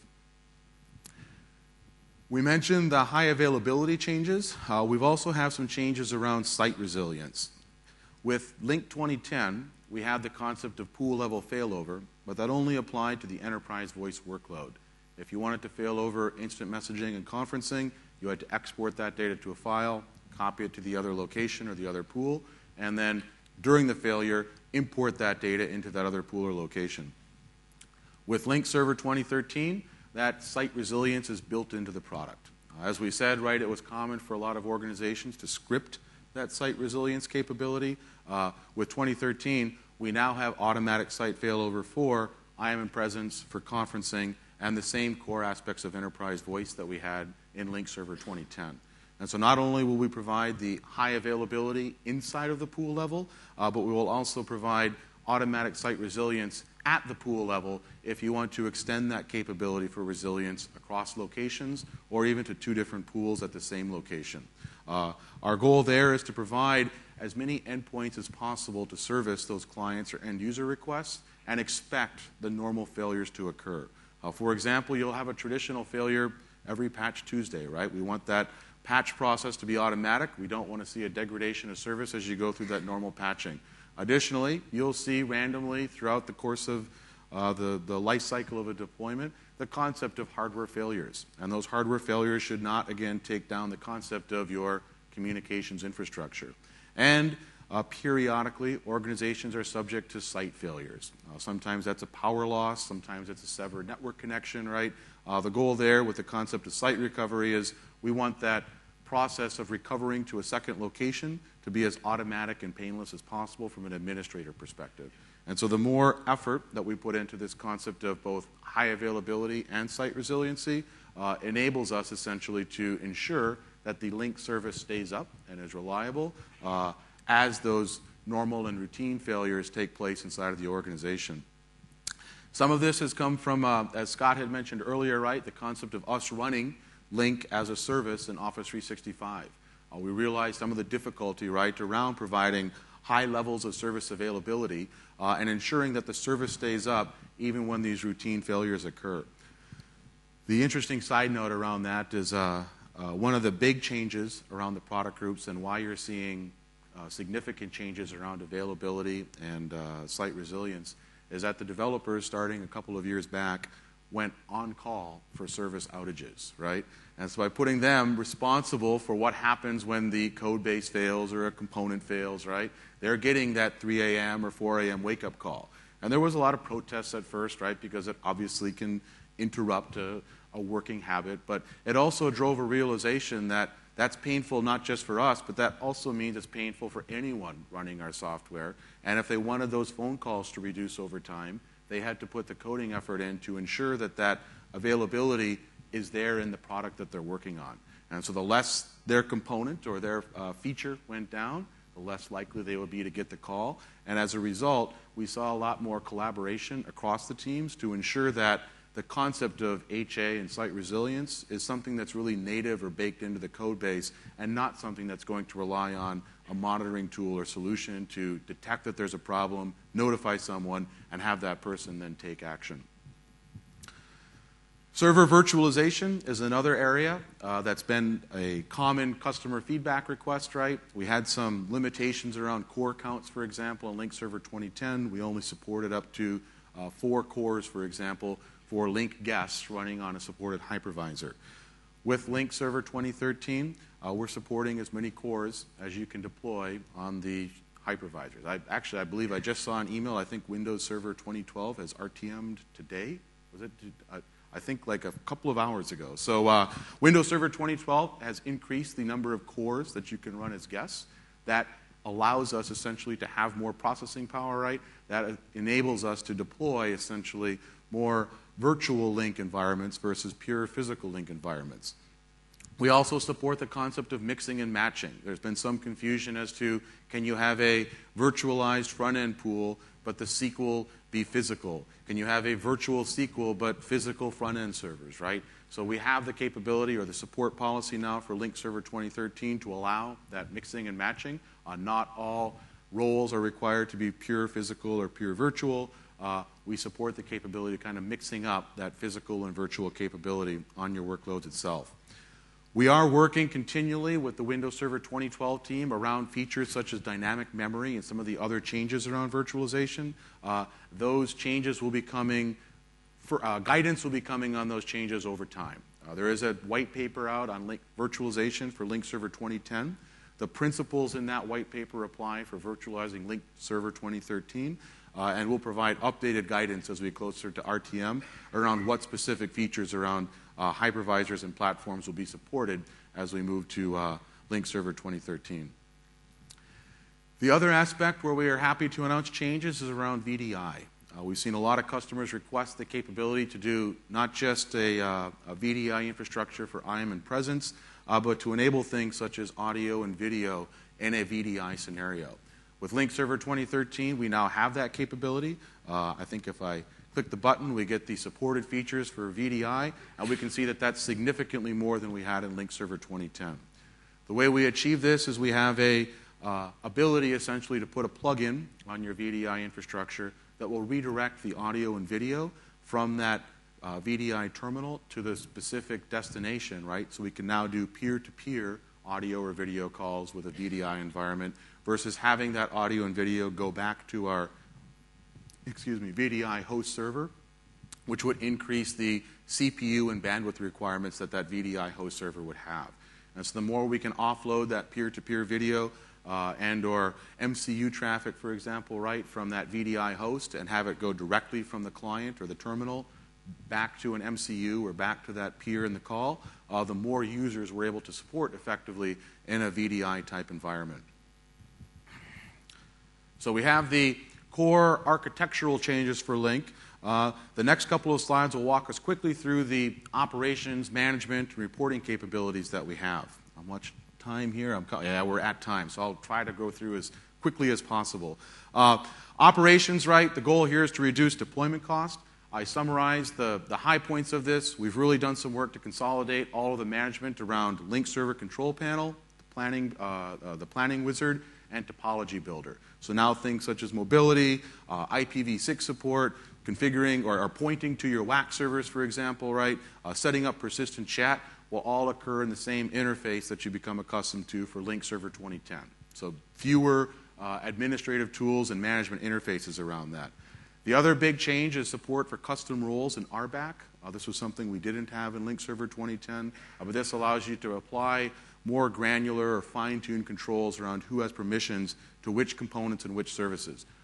We mentioned the high availability changes. We've also have some changes around site resilience. With Link 2010, we had the concept of pool level failover, but that only applied to the enterprise voice workload. If you wanted to fail over instant messaging and conferencing, you had to export that data to a file, copy it to the other location or the other pool, and then during the failure, import that data into that other pool or location. With Link Server 2013, that site resilience is built into the product. As we said, right, it was common for a lot of organizations to script that site resilience capability. With 2013, we now have automatic site failover for IM and presence, for conferencing, and the same core aspects of enterprise voice that we had in Link Server 2010. And so not only will we provide the high availability inside of the pool level, but we will also provide automatic site resilience at the pool level if you want to extend that capability for resilience across locations or even to two different pools at the same location. Our goal there is to provide as many endpoints as possible to service those clients or end user requests and expect the normal failures to occur. For example, you'll have a traditional failure every Patch Tuesday, right? We want that patch process to be automatic. We don't want to see a degradation of service as you go through that normal patching. Additionally, you'll see randomly throughout the course of the life cycle of a deployment the concept of hardware failures. And those hardware failures should not, again, take down the concept of your communications infrastructure. And periodically, organizations are subject to site failures. Sometimes that's a power loss. Sometimes it's a severed network connection, right? The goal there with the concept of site recovery is we want that process of recovering to a second location to be as automatic and painless as possible from an administrator perspective. And so the more effort that we put into this concept of both high availability and site resiliency enables us essentially to ensure that the Link service stays up and is reliable as those normal and routine failures take place inside of the organization. Some of this has come from, as Scott had mentioned earlier, right, the concept of us running Link as a service in Office 365. We realized some of the difficulty, right, around providing high levels of service availability and ensuring that the service stays up even when these routine failures occur. The interesting side note around that is one of the big changes around the product groups and why you're seeing significant changes around availability and site resilience is that the developers, starting a couple of years back, went on call for service outages, right? And so by putting them responsible for what happens when the code base fails or a component fails, right, they're getting that 3 a.m. or 4 a.m. wake-up call. And there was a lot of protests at first, right, because it obviously can interrupt a working habit. But it also drove a realization that that's painful not just for us, but that also means it's painful for anyone running our software. And if they wanted those phone calls to reduce over time, they had to put the coding effort in to ensure that that availability is there in the product that they're working on. And so the less their component or their feature went down, the less likely they would be to get the call. And as a result, we saw a lot more collaboration across the teams to ensure that the concept of HA and site resilience is something that's really native or baked into the code base and not something that's going to rely on a monitoring tool or solution to detect that there's a problem, notify someone, and have that person then take action. Server virtualization is another area that's been a common customer feedback request, right? We had some limitations around core counts, for example, in Link Server 2010. We only supported up to 4 cores, for example, for Link guests running on a supported hypervisor. With Link Server 2013, we're supporting as many cores as you can deploy on the hypervisors. I believe I just saw an email. I think Windows Server 2012 has RTM'd today. Was it? I think like a couple of hours ago. So Windows Server 2012 has increased the number of cores that you can run as guests. That allows us essentially to have more processing power, right? That enables us to deploy essentially more virtual link environments versus pure physical link environments. We also support the concept of mixing and matching. There's been some confusion as to can you have a virtualized front-end pool but the SQL be physical? Can you have a virtual SQL but physical front-end servers, right? So we have the capability or the support policy now for Link Server 2013 to allow that mixing and matching. Not all roles are required to be pure physical or pure virtual. We support the capability of kind of mixing up that physical and virtual capability on your workloads itself. We are working continually with the Windows Server 2012 team around features such as dynamic memory and some of the other changes around virtualization. Those changes will be coming, guidance will be coming on those changes over time. There is a white paper out on virtualization for Link Server 2010. The principles in that white paper apply for virtualizing Link Server 2013. And we'll provide updated guidance as we get closer to RTM around what specific features around hypervisors and platforms will be supported as we move to Link Server 2013. The other aspect where we are happy to announce changes is around VDI. We've seen a lot of customers request the capability to do not just a VDI infrastructure for IAM and presence, but to enable things such as audio and video in a VDI scenario. With Link Server 2013, we now have that capability. I think if I click the button, we get the supported features for VDI, and we can see that that's significantly more than we had in Link Server 2010. The way we achieve this is we have a ability essentially to put a plugin on your VDI infrastructure that will redirect the audio and video from that VDI terminal to the specific destination, right? So we can now do peer-to-peer audio or video calls with a VDI environment versus having that audio and video go back to our VDI host server, which would increase the CPU and bandwidth requirements that that VDI host server would have. And so the more we can offload that peer-to-peer video and or MCU traffic, for example, right, from that VDI host and have it go directly from the client or the terminal back to an MCU or back to that peer in the call, the more users we're able to support effectively in a VDI type environment. So we have the core architectural changes for Link. The next couple of slides will walk us quickly through the operations, management, and reporting capabilities that we have. How much time here? Yeah, we're at time, so I'll try to go through as quickly as possible. Operations, right? The goal here is to reduce deployment cost. I summarized the high points of this. We've really done some work to consolidate all of the management around Link Server Control Panel, the planning wizard, and topology builder. So now things such as mobility, IPv6 support, configuring or pointing to your WAC servers, for example, right? Setting up persistent chat will all occur in the same interface that you become accustomed to for Link Server 2010. So fewer administrative tools and management interfaces around that. The other big change is support for custom roles in RBAC. This was something we didn't have in Link Server 2010, but this allows you to apply more granular or fine-tuned controls around who has permissions to which components and which services.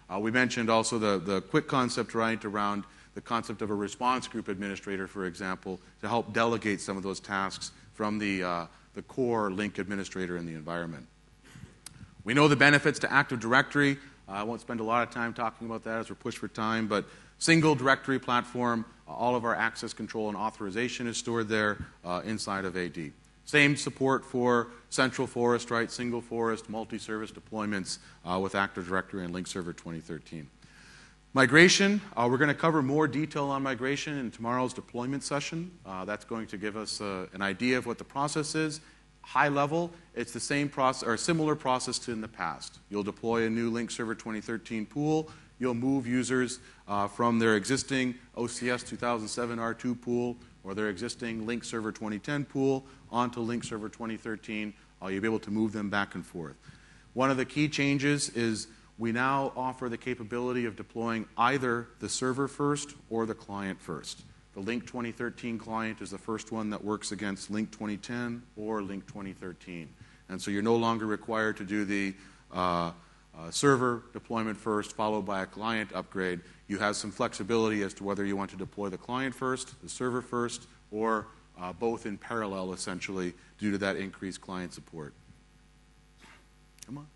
We mentioned also the quick concept, right, around the concept of a response group administrator, for example, to help delegate some of those tasks from the core Lync administrator in the environment. We know the benefits to Active Directory. I won't spend a lot of time talking about that as we're pushed for time, but single directory platform, all of our access control and authorization is stored there inside of AD. Same support for Central Forest, right? Single Forest, multi-service deployments with Active Directory and Lync Server 2013. Migration, we're going to cover more detail on migration in tomorrow's deployment session. That's going to give us an idea of what the process is. High level, it's the same process or similar process to in the past. You'll deploy a new Lync Server 2013 pool. You'll move users from their existing OCS 2007 R2 pool or their existing Lync Server 2010 pool onto Lync Server 2013. You'll be able to move them back and forth. One of the key changes is we now offer the capability of deploying either the server first or the client first. The Lync 2013 client is the first one that works against Lync 2010 or Lync 2013. And so you're no longer required to do the server deployment first, followed by a client upgrade. You have some flexibility as to whether you want to deploy the client first, the server first, or both in parallel, essentially, due to that increased client support. Come on.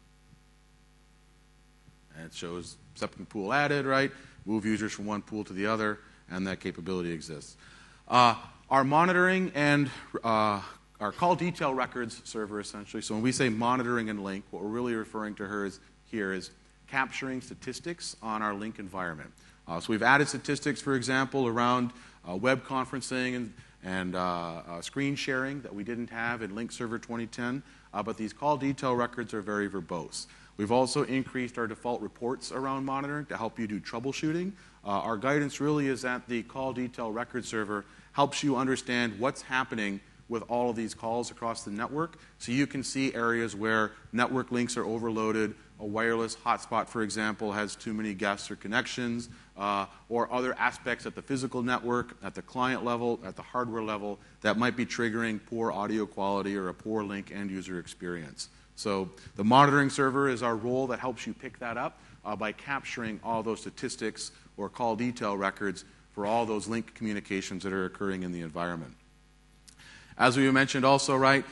And it shows separate pool added, right? Move users from one pool to the other, and that capability exists. Our monitoring and our call detail records server, essentially. So when we say monitoring in Lync, what we're really referring to here is capturing statistics on our Lync environment. So we've added statistics, for example, around web conferencing and screen sharing that we didn't have in Lync Server 2010, but these call detail records are very verbose. We've also increased our default reports around monitoring to help you do troubleshooting. Our guidance really is that the call detail record server helps you understand what's happening with all of these calls across the network, so you can see areas where network links are overloaded, a wireless hotspot, for example, has too many guests or connections, or other aspects at the physical network, at the client level, at the hardware level, that might be triggering poor audio quality or a poor Lync end-user experience. So the monitoring server is our role that helps you pick that up by capturing all those statistics or call detail records for all those Lync communications that are occurring in the environment. As we mentioned also, right,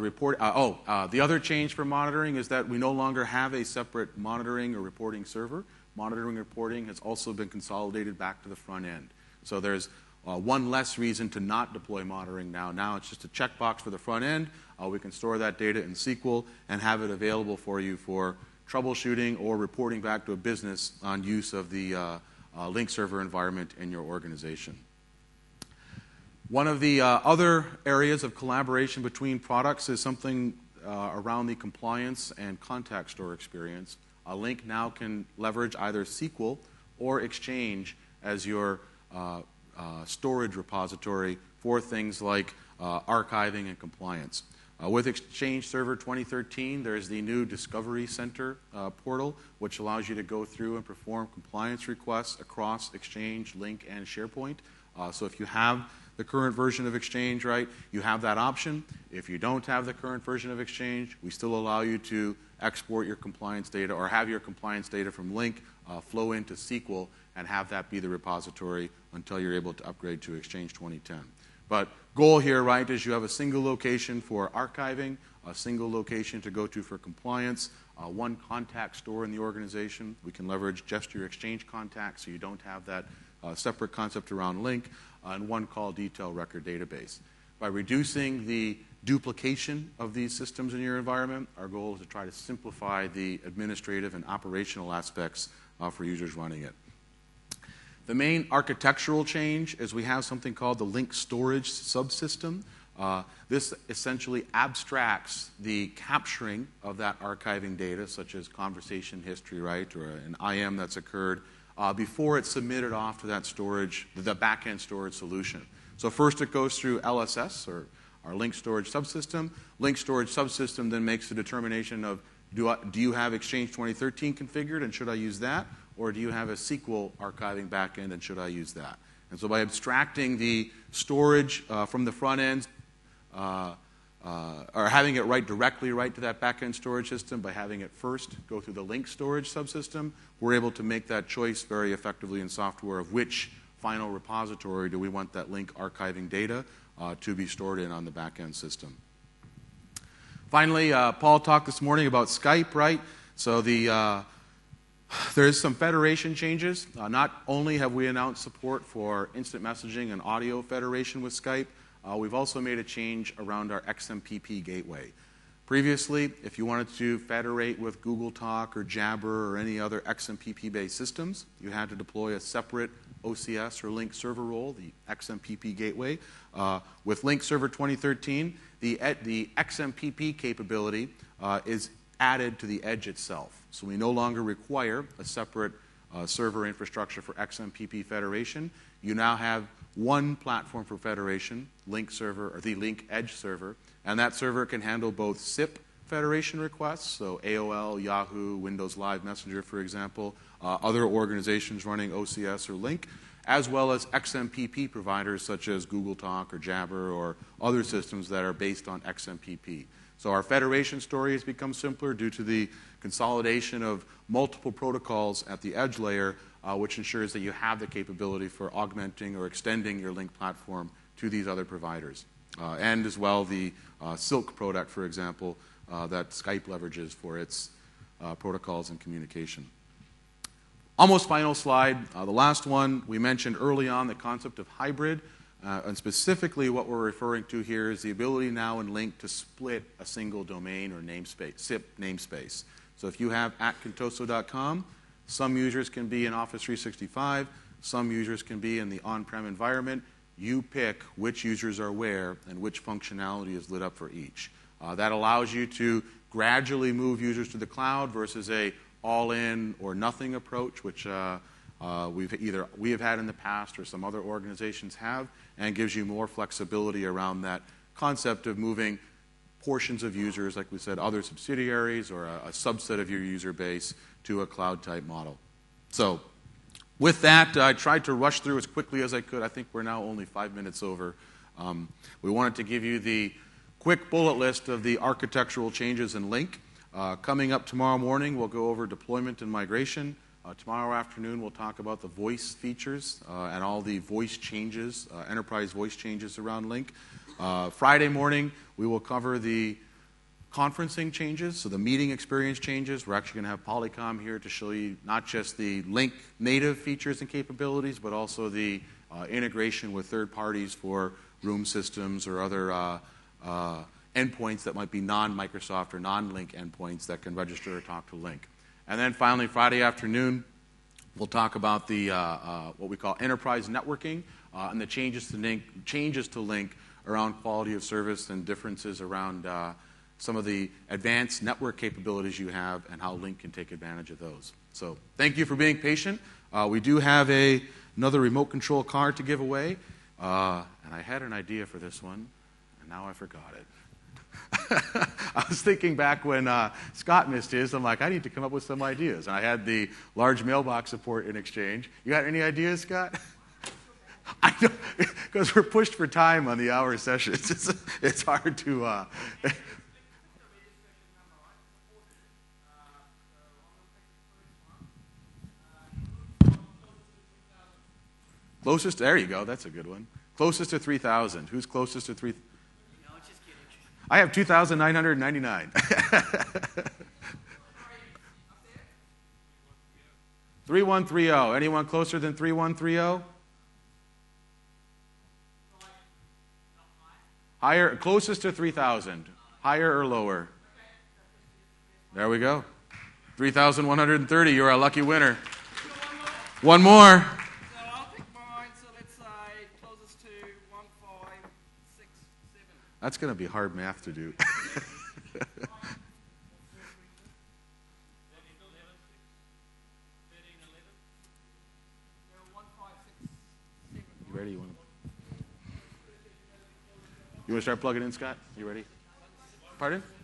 the other change for monitoring is that we no longer have a separate monitoring or reporting server. Monitoring and reporting has also been consolidated back to the front end. So there's one less reason to not deploy monitoring now. Now it's just a checkbox for the front end. We can store that data in SQL and have it available for you for troubleshooting or reporting back to a business on use of the Lync server environment in your organization. One of the other areas of collaboration between products is something around the compliance and contact store experience. Lync now can leverage either SQL or Exchange as your storage repository for things like archiving and compliance. With Exchange Server 2013, there's the new Discovery Center portal, which allows you to go through and perform compliance requests across Exchange, Lync, and SharePoint. So if you have the current version of Exchange, right, you have that option. If you don't have the current version of Exchange, we still allow you to export your compliance data or have your compliance data from Lync flow into SQL and have that be the repository until you're able to upgrade to Exchange 2010. But goal here, right, is you have a single location for archiving, a single location to go to for compliance, one contact store in the organization. We can leverage just your Exchange contacts so you don't have that separate concept around Lync, and one call detail record database. By reducing the duplication of these systems in your environment, our goal is to try to simplify the administrative and operational aspects for users running it. The main architectural change is we have something called the Lync storage subsystem. This essentially abstracts the capturing of that archiving data, such as conversation history, right, or an IM that's occurred, before it's submitted off to that storage, the back-end storage solution. So first it goes through LSS, or our Lync storage subsystem. Lync storage subsystem then makes the determination of, do you have Exchange 2013 configured, and should I use that? Or do you have a SQL archiving backend, and should I use that? And so by abstracting the storage from the front end, or having it write directly to that backend storage system, by having it first go through the link storage subsystem, we're able to make that choice very effectively in software of which final repository do we want that link archiving data to be stored in on the backend system. Finally, Paul talked this morning about Skype, right? So there's some federation changes. Not only have we announced support for instant messaging and audio federation with Skype, we've also made a change around our XMPP gateway. Previously, if you wanted to federate with Google Talk or Jabber or any other XMPP-based systems, you had to deploy a separate OCS or Link server role, the XMPP gateway. With Link Server 2013, the XMPP capability is added to the edge itself. So we no longer require a separate server infrastructure for XMPP federation. You now have one platform for federation, Link server, or the Link Edge server, and that server can handle both SIP federation requests, so AOL, Yahoo, Windows Live Messenger, for example, other organizations running OCS or Link, as well as XMPP providers such as Google Talk or Jabber or other systems that are based on XMPP. So our federation story has become simpler due to the consolidation of multiple protocols at the edge layer, which ensures that you have the capability for augmenting or extending your Link platform to these other providers. And as well the Silk product, for example, that Skype leverages for its protocols and communication. Almost final slide. The last one, we mentioned early on the concept of hybrid. And specifically what we're referring to here is the ability now in Link to split a single domain or namespace, SIP namespace. So if you have @contoso.com, some users can be in Office 365, some users can be in the on-prem environment. You pick which users are where and which functionality is lit up for each. That allows you to gradually move users to the cloud versus a all-in or nothing approach, which we have had in the past or some other organizations have, and gives you more flexibility around that concept of moving portions of users, like we said, other subsidiaries or a subset of your user base to a cloud-type model. So with that, I tried to rush through as quickly as I could. I think we're now only 5 minutes over. We wanted to give you the quick bullet list of the architectural changes in Link. Coming up tomorrow morning, we'll go over deployment and migration. Tomorrow afternoon, we'll talk about the voice features and all the voice changes, enterprise voice changes around Link. Friday morning, we will cover the conferencing changes, so the meeting experience changes. We're actually going to have Polycom here to show you not just the Link native features and capabilities, but also the integration with third parties for room systems or other endpoints that might be non-Microsoft or non-Link endpoints that can register or talk to Link. And then finally, Friday afternoon, we'll talk about the what we call enterprise networking and the changes to Link around quality of service and differences around some of the advanced network capabilities you have and how Link can take advantage of those. So thank you for being patient. We do have another remote control car to give away. And I had an idea for this one, and now I forgot it. I was thinking back when Scott missed his, I'm like, I need to come up with some ideas. And I had the large mailbox support in Exchange. You got any ideas, Scott? I know, because we're pushed for time on the hour sessions. It's hard to... Closest, there you go, that's a good one. Closest to 3,000. Who's closest to 3,000? No, just kidding. I have 2,999. 3130. Anyone closer than 3130? Higher, closest to 3,000. Higher or lower? There we go. 3,130. You're a lucky winner. One more. So I'll pick mine. So let's say closest to 1567. That's going to be hard math to do. You ready? You want to start plugging in, Scott? You ready? Pardon?